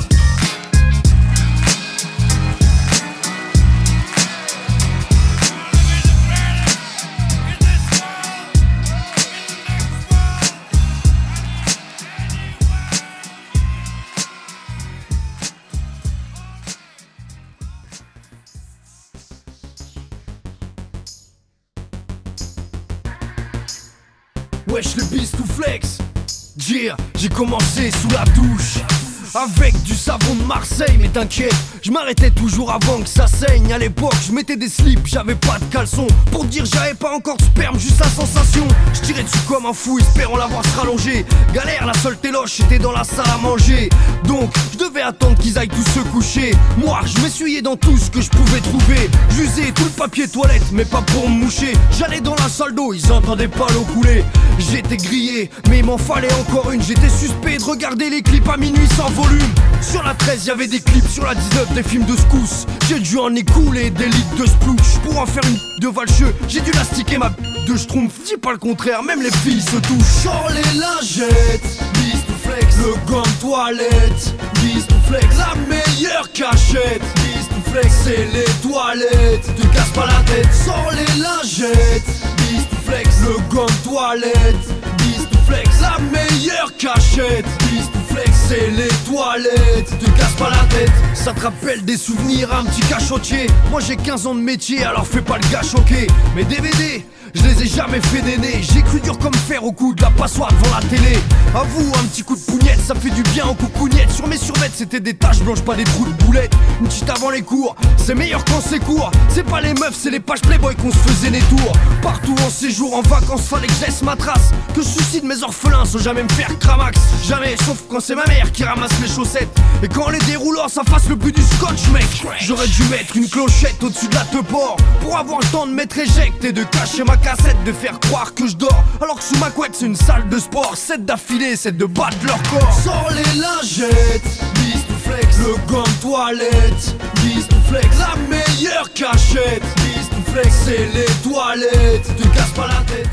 Wesh le beast ou flex. Yeah, j'ai commencé sous la douche avec du savon de Marseille, mais t'inquiète, je m'arrêtais toujours avant que ça saigne. À l'époque, je mettais des slips, j'avais pas de caleçon. Pour dire j'avais pas encore de sperme, juste la sensation. Je tirais dessus comme un fou, espérant l'avoir se rallonger. Galère, la seule téloche était dans la salle à manger. Donc, je devais attendre qu'ils aillent tous se coucher. Moi, je m'essuyais dans tout ce que je pouvais trouver. J'usais tout le papier toilette, mais pas pour me moucher. J'allais dans la salle d'eau, ils entendaient pas l'eau couler. J'étais grillé, mais il m'en fallait encore une. J'étais suspect de regarder les clips à minuit sans volume. Sur la treize y'avait des clips, sur la dix-neuf des films de secousses. J'ai dû en écouler des litres de splouch. Pour en faire une de valcheux, j'ai dû lastiquer ma de schtroumpf. Dis pas le contraire, même les filles se touchent. Sors les lingettes, beast ou flex. Le gant de toilette, beast ou flex. La meilleure cachette, beast ou flex. C'est les toilettes, te casse pas la tête. Sors les lingettes, beast ou flex. Le gant de toilette, beast ou flex. La meilleure cachette, beast ou flex. C'est les toilettes, te casse pas la tête. Ça te rappelle des souvenirs, un petit cachotier. Moi j'ai quinze ans de métier, alors fais pas le gars choqué. Mes D V D, je les ai jamais fait d'aîné. J'ai cru dur comme fer au cou de la passoire devant la télé. Avoue, un petit coup de pougnette, ça fait du bien aux coucougnettes. Sur mes survêtes, c'était des taches blanches, pas des trous de boulettes. Une petite avant les cours, c'est meilleur quand c'est court. C'est pas les meufs, c'est les pages Playboy qu'on se faisait des tours. Partout en séjour, en vacances, fallait que je laisse ma trace. Que je suicide mes orphelins sans jamais me faire cramax. Jamais, sauf quand c'est ma mère qui ramasse les chaussettes. Et quand les déroulants ça fasse le but du scotch, mec. J'aurais dû mettre une clochette au-dessus de la teuport pour avoir le temps de mettre éjecte et de cacher ma cassette, de faire croire que je dors alors que sous ma couette c'est une salle de sport. sept d'affilée, sept de battre leur corps. Sors les lingettes, beast ou flex. Le gant de toilette, beast ou flex. La meilleure cachette, beast ou flex. C'est les toilettes, te casse pas la tête.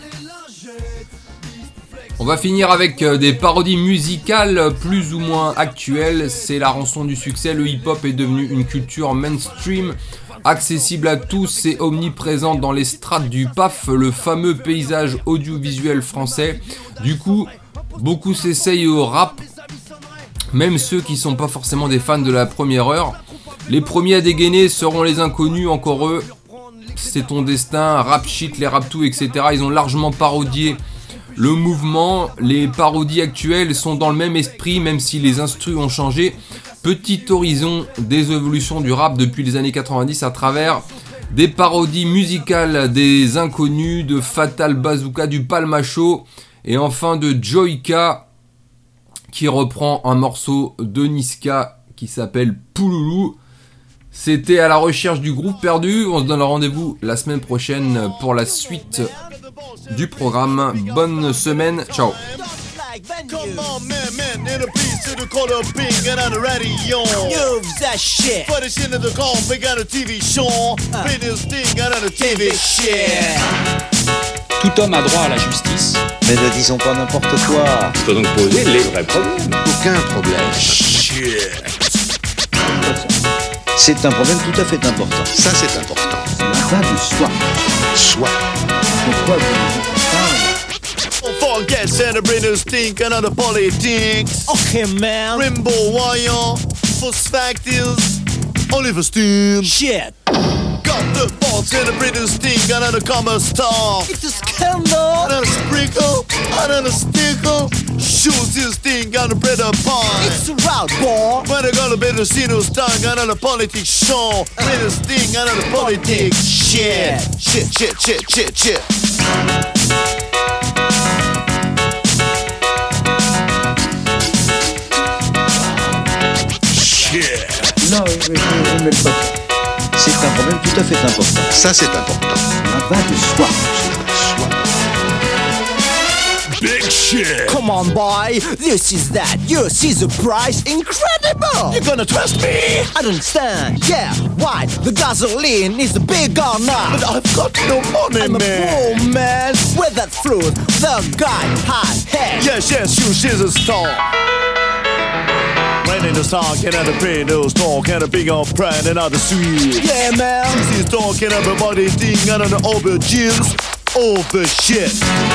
On va finir avec des parodies musicales plus ou moins actuelles. C'est la rançon du succès. Le hip-hop est devenu une culture mainstream, accessible à tous et omniprésente dans les strates du P A F, le fameux paysage audiovisuel français. Du coup, beaucoup s'essayent au rap, même ceux qui sont pas forcément des fans de la première heure. Les premiers à dégainer seront les inconnus, encore eux. C'est ton destin, rap shit, les rap tout, et cetera. Ils ont largement parodié le mouvement, les parodies actuelles sont dans le même esprit, même si les instrus ont changé. Petit horizon des évolutions du rap depuis les années quatre-vingt-dix à travers des parodies musicales des Inconnus, de Fatal Bazooka, du Palmacho et enfin de Joyka qui reprend un morceau de Niska qui s'appelle Pouloulou. C'était À la recherche du groupe perdu. On se donne rendez-vous la semaine prochaine pour la suite du programme. Bonne semaine, ciao. Come on, man, man, in a piece to the quarter ping and on the radio. Use that shit. Put it into the call, big on a T V show. Play this thing on a T V shit. Tout homme a droit à la justice. Mais ne disons pas n'importe quoi. Il faut donc poser les vrais problèmes. Aucun problème. Shit. C'est un problème tout à fait important. Ça, c'est important. Ça va de soi. Soi. Pourquoi vous Forget celebrating stink and other politics. Okay, man. Rainbow wire, phosphates, Oliver Stone. Shit. Got the ball celebrating stink and other commerce star. It's a scandal. Another sprinkle, another stickle. Shoes this thing on the bread of pie. It's a route, boy. When I got a better see no stung, another politics show. Better sting, another politics. Shit. Shit, shit, shit, shit, shit. Non, mais, mais, mais pas. C'est un problème tout à fait important. Ça, c'est important. Ça va de soi. Big shit. Come on, boy. This is that. You see the price? Incredible. You gonna trust me? I don't understand. Yeah, why? The gasoline is big or not? But I've got no money, I'm man. a poor man. With that fruit, the guy has head. Yes, yes, you, she's a star. When in the song, and the windows talk, and a big old pride, and other sweet. Yeah, man. She's talking, everybody think, and the aubergines, over shit.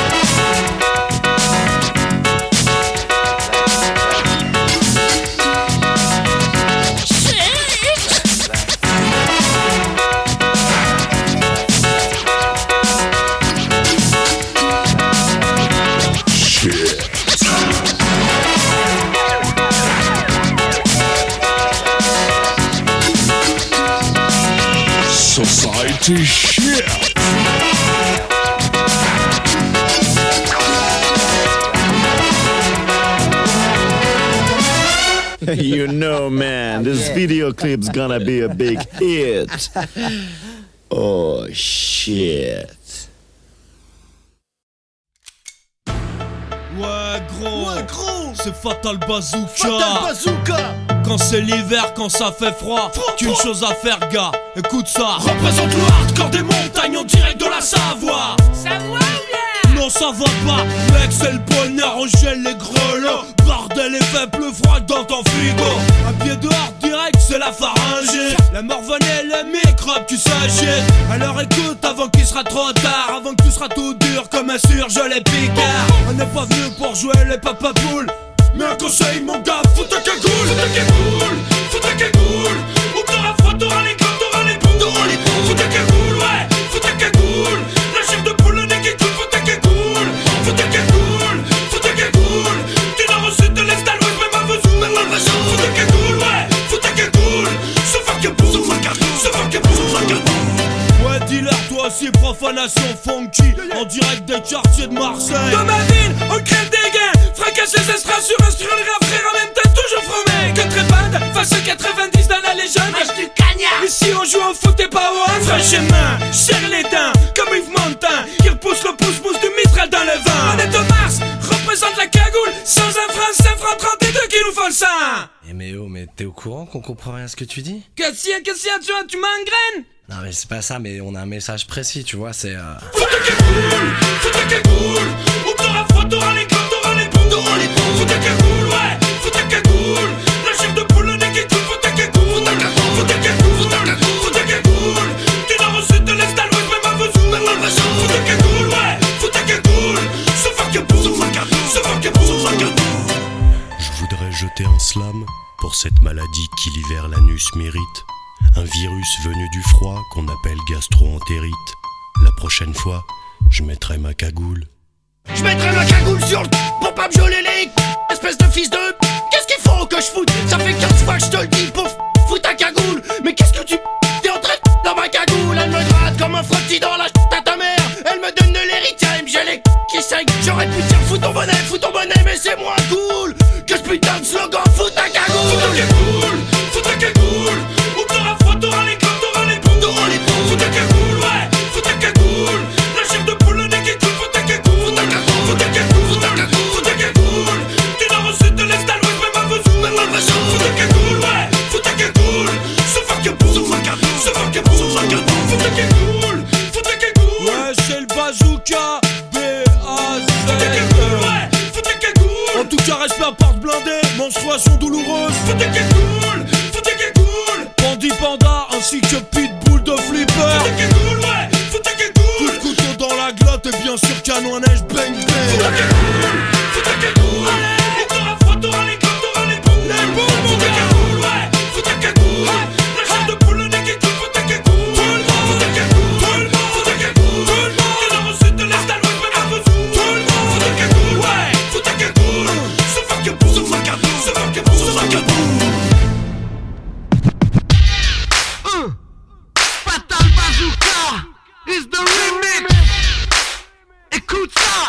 Society shit. You know, man, this video clip's gonna be a big hit. Oh, shit. Ouais, gros. Ouais, gros. C'est Fatal Bazooka. Fatal Bazooka. Quand c'est l'hiver, quand ça fait froid, qu'une chose à faire, gars, écoute ça. Représente le hardcore des montagnes en direct de la Savoie. Savoie ou bien? Non, ça va pas, mec, c'est le bonheur, on gèle les grelots. Bordel, il fait plus froid dans ton frigo. Un pied dehors direct, c'est la pharyngée. La morvonne et les microbes qui s'agitent. Alors écoute avant qu'il sera trop tard, avant que tu seras tout dur comme un surgelé picard. On n'est pas venu pour jouer les papapoules. Mais un conseil mon gars, fous ta cagoule. Fous ta cagoule, fous ta cagoule. Ou t'auras froid, t'auras les gants, t'auras les boules. T'auras les boules. Fous ta cagoule, ouais, fous ta cagoule. La chair de poule, le nez qui coule, fous ta cagoule. Fous ta cagoule, fous ta cagoule. Du nord au sud, de l'est à l'ouest, même à Vesoul. Même à Vesoul. Fous ta cagoule, ouais, fous ta cagoule. Se faire que pour, se faire que pour, se faire que pour, se faire que pour. Ouais, dealer, toi aussi, profanation funky. En direct des quartiers de Marseille. Dans ma ville, on crève des gains. Fracasse les estrades sur instruire les rap frères en même temps toujours fromé. Que trépade, face au quatre-vingt-dix dans la légende. Match du cagnard. Ici on joue au foot et pas au hand. Franchement, serre les dents, comme Yves Montand qui repousse le pouce-pouce du mitral dans le vent. On est au Mars, représente la cagoule. Sans un franc, cinq francs trente-deux qui nous font le sang. Eh mais oh, mais t'es au courant qu'on comprend rien à ce que tu dis? Qu'est-ce qu'il y a, qu'est-ce qu'il y a, tu vois, tu m'engraines? Non mais c'est pas ça, mais on a un message précis, tu vois, c'est... Euh... Fous ta cagoule, fous ta cagoule. Ou t'auras froid, t'auras les gants, t'auras les boules. T'auras les boules. Fous ta cagoule, ouais, fous ta cagoule. La chair de poule, le nez qui coule, fous ta cagoule. Fous ta cagoule, fous ta cagoule, fous ta cagoule. Du nord au sud, de l'est à l'ouest, même à Vesoul. Même à Vesoul. Fous ta cagoule, ouais, fous ta cagoule. Se faire que pour, se faire que pour, se faire que pour, se faire que pour. Je voudrais jeter un slam pour cette maladie qui l'hiver l'anus mérite. Un virus venu du froid qu'on appelle gastro-entérite. La prochaine fois, je mettrai ma cagoule. Je mettrai ma cagoule sur le pour pas me geler les espèce de fils de. Qu'est-ce qu'il faut que je foute? Ça fait quinze fois que je te le dis pour foutre ta cagoule. Mais qu'est-ce que tu t'es en train de dans ma cagoule? Elle me gratte comme un frottis dans la à ta mère. Elle me donne de l'héritage, elle me gèle les qui saignent. J'aurais pu dire fous ton bonnet, fous ton bonnet, mais c'est moins cool que ce putain de slogan, fous ta cagoule. Fous ta cagoule, fous ta cagoule. Ou t'auras froid, t'auras les glands, t'auras les boules. T'auras les boules. Fous ta cagoule, ouais, fous ta cagoule. La chair de poule, le nez qui coule, fous ta cagoule. Fous ta cagoule, fous ta cagoule, fous ta cagoule, fous ta cagoule. Du nord au sud, de l'est à l'ouest, même à Vesoul, même à Vesoul. Fous ta cagoule, ouais, fous ta cagoule. Se fuck a boule, se fuck a boule, se fuck a boule, se fuck a boule. Fous ta cagoule, fous ta cagoule. Ouais, c'est le bazooka. B A Z. Fous ta cagoule, ouais, fous ta cagoule. En tout cas, respect à porte blindée, menstruation douloureuse. Fous ta cagoule, fous ta cagoule. Bandit panda ainsi que pitbull de flipper. Fous ta cagoule, ouais, fous ta cagoule. Coup de couteau dans la glotte et bien sûr canon à neige bang bang. Fous ta cagoule, fous ta cagoule. Allez, et t'auras froid, t'auras les glands, t'auras les boules. Les boules, mon gars. Fous ta cagoule, ouais, fous ta cagoule. La chair de poule, le nez qui coule, fous ta cagoule. Tout le monde, fous ta cagoule. Tout le monde, fous ta cagoule. Tout le monde, du nord au sud, de l'est à l'ouest, même à Vesoul. Tout le monde, fous ta cagoule, ouais, fous ta cagoule. Se fuck a boule, se fuck a boule, se fuck a boule, se fuck a boule. Fatal Bazooka is the remix. Écoute ça.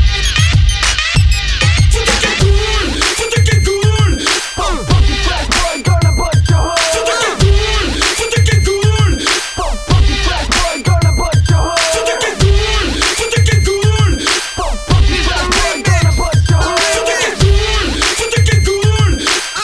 Fous ta cagoule, fous ta cagoule. Funky fat boy gonna bust your hood. Fous ta cagoule, fous ta cagoule. Funky fat boy gonna bust your hood. Fous ta cagoule, fous ta cagoule. Funky fat boy gonna bust your hood. Fous ta cagoule, fous ta cagoule.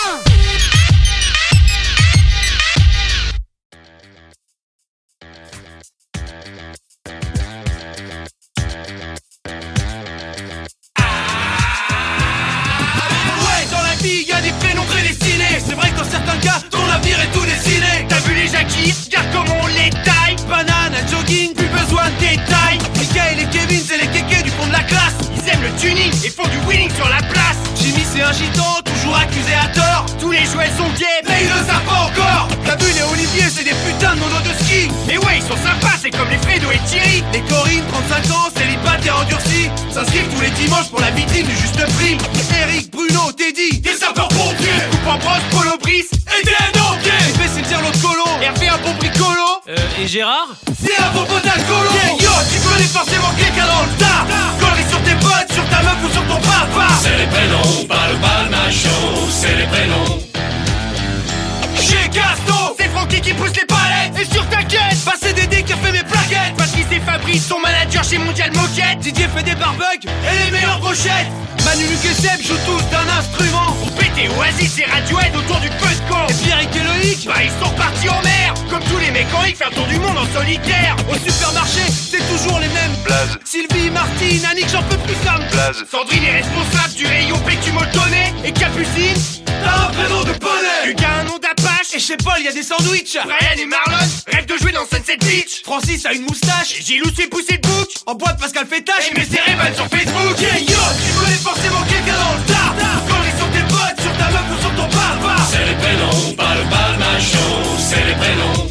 Ouais, dans la vie y'a des prénoms prédestinés. C'est vrai que dans certains cas, ton avenir est tout dessiné. T'as vu les Jackie, regarde comment on les taille. Banane à jogging, plus besoin de détails. Michael et Kevin, c'est les kékés du fond de la classe. Ils aiment le tuning et font du winning sur la place. Jimmy c'est un gitan, toujours accusé à tort. Tous les jouets sont gays, mais ils le savent pas encore. T'as vu les Olivier, c'est des putains de monos de ski. Et ouais, ils sont sympas, c'est comme les Fredo et Thierry. Les Corinne, trente-cinq ans, célibataire endurci. S'inscrivent tous les dimanches pour la vitrine du juste prix. Eric, Bruno, Teddy, des sapeurs-pompiers. Coupe en brosse, Polo Brice et des pied. F c'est le dire l'autre colo, Hervé un bon bricolo. Euh, et Gérard? C'est un bon pote d'alcoolo. Yeah, yo, tu connais forcément quelqu'un dans le tas. Conneries sur tes potes, sur ta meuf ou sur ton papa. C'est les prénoms, pas le balmachon, c'est les prénoms. Chez Gaston, c'est Francky qui pousse les palettes. Et sur ta quête, bah c'est Dédé qui a fait mes plaquettes. Patrice et Fabrice, son manager chez Mondial Moquette. Didier fait des barbecues et les meilleures brochettes. Manu, Luc et Seb jouent tous d'un instrument. Pour péter Oasis et Radiohead autour du feu de camp. Et Pierrick et Loïc, bah ils sont partis en mer. Comme tous les mécaniques, faire le tour du monde en solitaire. Au supermarché, c'est toujours les mêmes. Blaze. Sylvie, Martine, Annick, j'en peux plus Sam. Blaze. Sandrine est responsable du rayon Pécumoltonné. Et Capucine, t'as un prénom de poney. Lucas a un nom d'Apache. Et chez Paul, y a des sandwichs. Brian et Marlon rêvent de jouer dans Sunset Beach. Francis a une moustache. Et Gilou s'est poussé le bouc. En boîte Pascal Fêtage. Et mes cérébrales sur Facebook. Yeah, yo, tu connais forcément quelqu'un dans le tas. Conneries sur tes potes, sur ta meuf ou sur ton papa. C'est les prénoms, pas le balmachon, c'est les prénoms.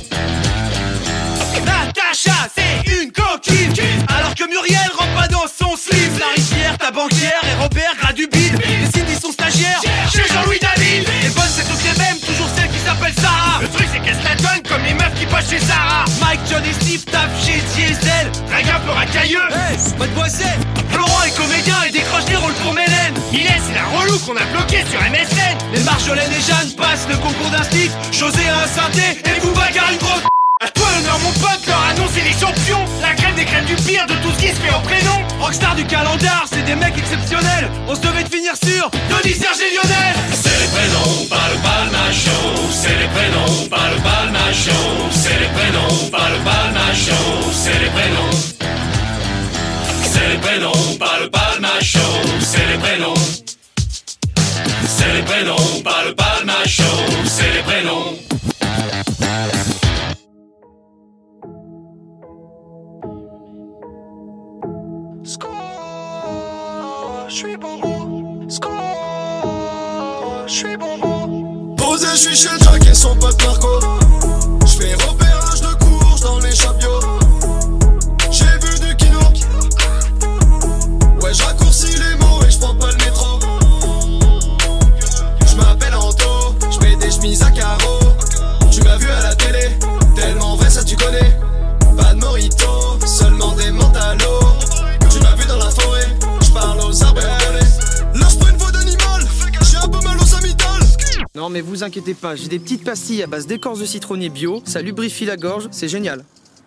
Natacha, c'est une coquine. Alors que Muriel rentre pas dans son slip. La rivière, ta banquière et Robert gras du bide. Les Cindy sont stagiaires chez Jean-Louis David. Les bonnes c'est toutes les mêmes, toujours celle qui s'appelle Sarah. Le truc c'est qu'elle se la donne comme les meufs qui passent chez Sarah. Mike, John et Steve taffent chez Diesel. Drague un peu racailleux. Hey, pas de boisser. Florent est comédien et décroche des rôles pour Mélène. Mylène c'est la relou qu'on a bloqué sur M S N. Les Marjolaine et Jeanne passent le concours d'instit. José a un synthé et vous bagarre une grosse. À toi l'honneur mon pote, leur annonce c'est les champions. La crème des crèmes du pire de tout ce qui se fait au prénom. Rockstar du calendar, c'est des mecs exceptionnels. On se devait de finir sur Denis, Serge et Lionel. C'est les prénoms, pas le balmachon, c'est les prénoms, pas le balmachon, c'est les prénoms, pas le balmachon, c'est les prénoms. C'est les prénoms, pas le balmachon, c'est les prénoms. C'est les prénoms, pas le balmachon, c'est les prénoms. J'suis bon, score, j'suis bon. Posé, j'suis chez Jack et son pote Marco. J'fais repérage de course dans les chapios. J'ai vu du kino. Ouais, j'raconte. Non mais vous inquiétez pas, j'ai des petites pastilles à base d'écorce de citronnier bio, ça lubrifie la gorge, c'est génial.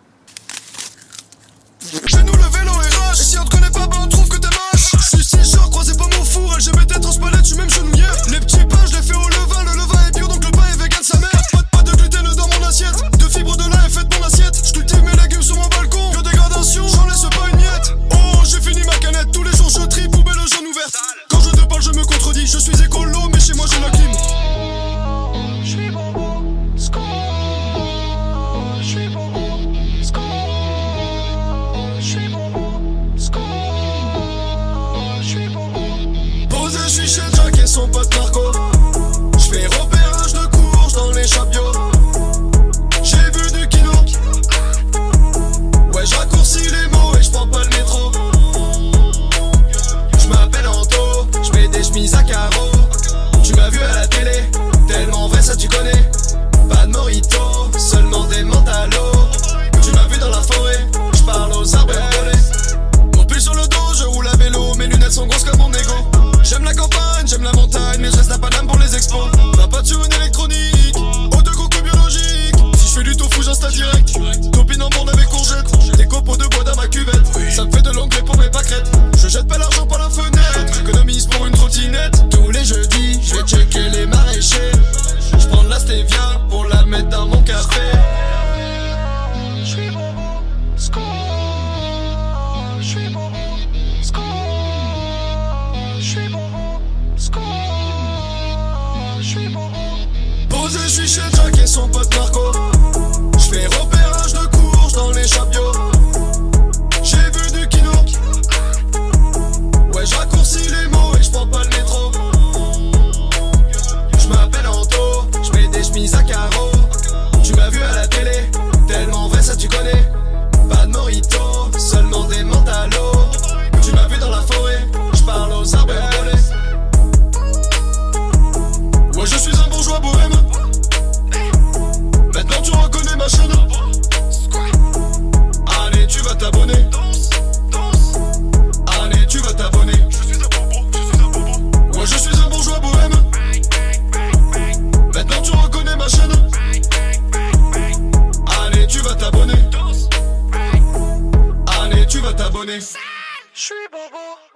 Chez nous le vélo est rage, et si on te connaît pas bah on trouve que t'es moche. Je suis si genre, croisez pas mon four, L G B T transpalette, je suis même genouillé. Les petits pains je les fais au levain, le levain est bio donc le pain est vegan sa mère. Pas, pas de gluten dans mon assiette, de fibres de lin et faites mon assiette. Je cultive mes légumes sur mon balcon, biodégradation, j'en laisse pas une miette. Oh j'ai fini ma canette, tous les jours je trie, poubelle jaune ouverte. Quand je te parle je me contredis, je suis écolo mais chez moi j'ai la clim. Je suis bonbon, score. Je suis bonbon, score. Je suis bonbon, score. Je suis bonbon. Posé, je suis chez Jack et son pote Marco. Je fais repérage de courges dans les chapios. J'ai vu du kino. Ouais, je raccourcis les mots et je prends pas le métro. Je m'appelle Anto, je mets des chemises à carreaux. Tu m'as vu à la télé, tellement vrai ça tu connais. Pas de mojito, seulement des mentalos. Tu m'as vu dans la forêt, je parle aux arbres et mon pull sur le dos, je roule à vélo. Mes lunettes sont grosses comme mon ego. J'aime la campagne, j'aime la montagne, mais je reste à Paname pour les expos. Va pas sur une électronique, eau de coco biologique. Si je fais du tofu, j'insta direct. Topinambour avec courgettes, des copeaux de bois dans ma cuvette. Ça me fait de l'anglais pour mes pâquerettes. Je jette pas l'argent par la fenêtre, j'économise pour une trottinette. Tous les jeudis, je vais checker les maraîchers. Je prends de la stevia pour la mettre dans mon café. Je suis bonbon, score. Je suis bonbon, score. Je suis bonbon, score. Je suis bonbon. Posé, je suis chez Jack et son pote Marco. Je fais repérage de courges dans les chapios. J'ai vu du kino. Ouais, je raccourcis les mots et je prends pas le métro. Je m'appelle Anto, je mets des chemises à carreaux. Tu m'as vu à la télé, tellement vrai ça tu connais. Pas de mojito, seulement des mentalos. Tu m'as vu dans la forêt, je parle aux arbres et aux volets. Ouais, je suis un bourgeois bohème. Maintenant tu reconnais ma chaîne. Allez, tu vas t'abonner. Allez, tu vas t'abonner. Ouais, je suis un bourgeois bohème. Maintenant tu reconnais ma chaîne. Allez, tu vas t'abonner. Allez, tu vas t'abonner. Je suis bobo.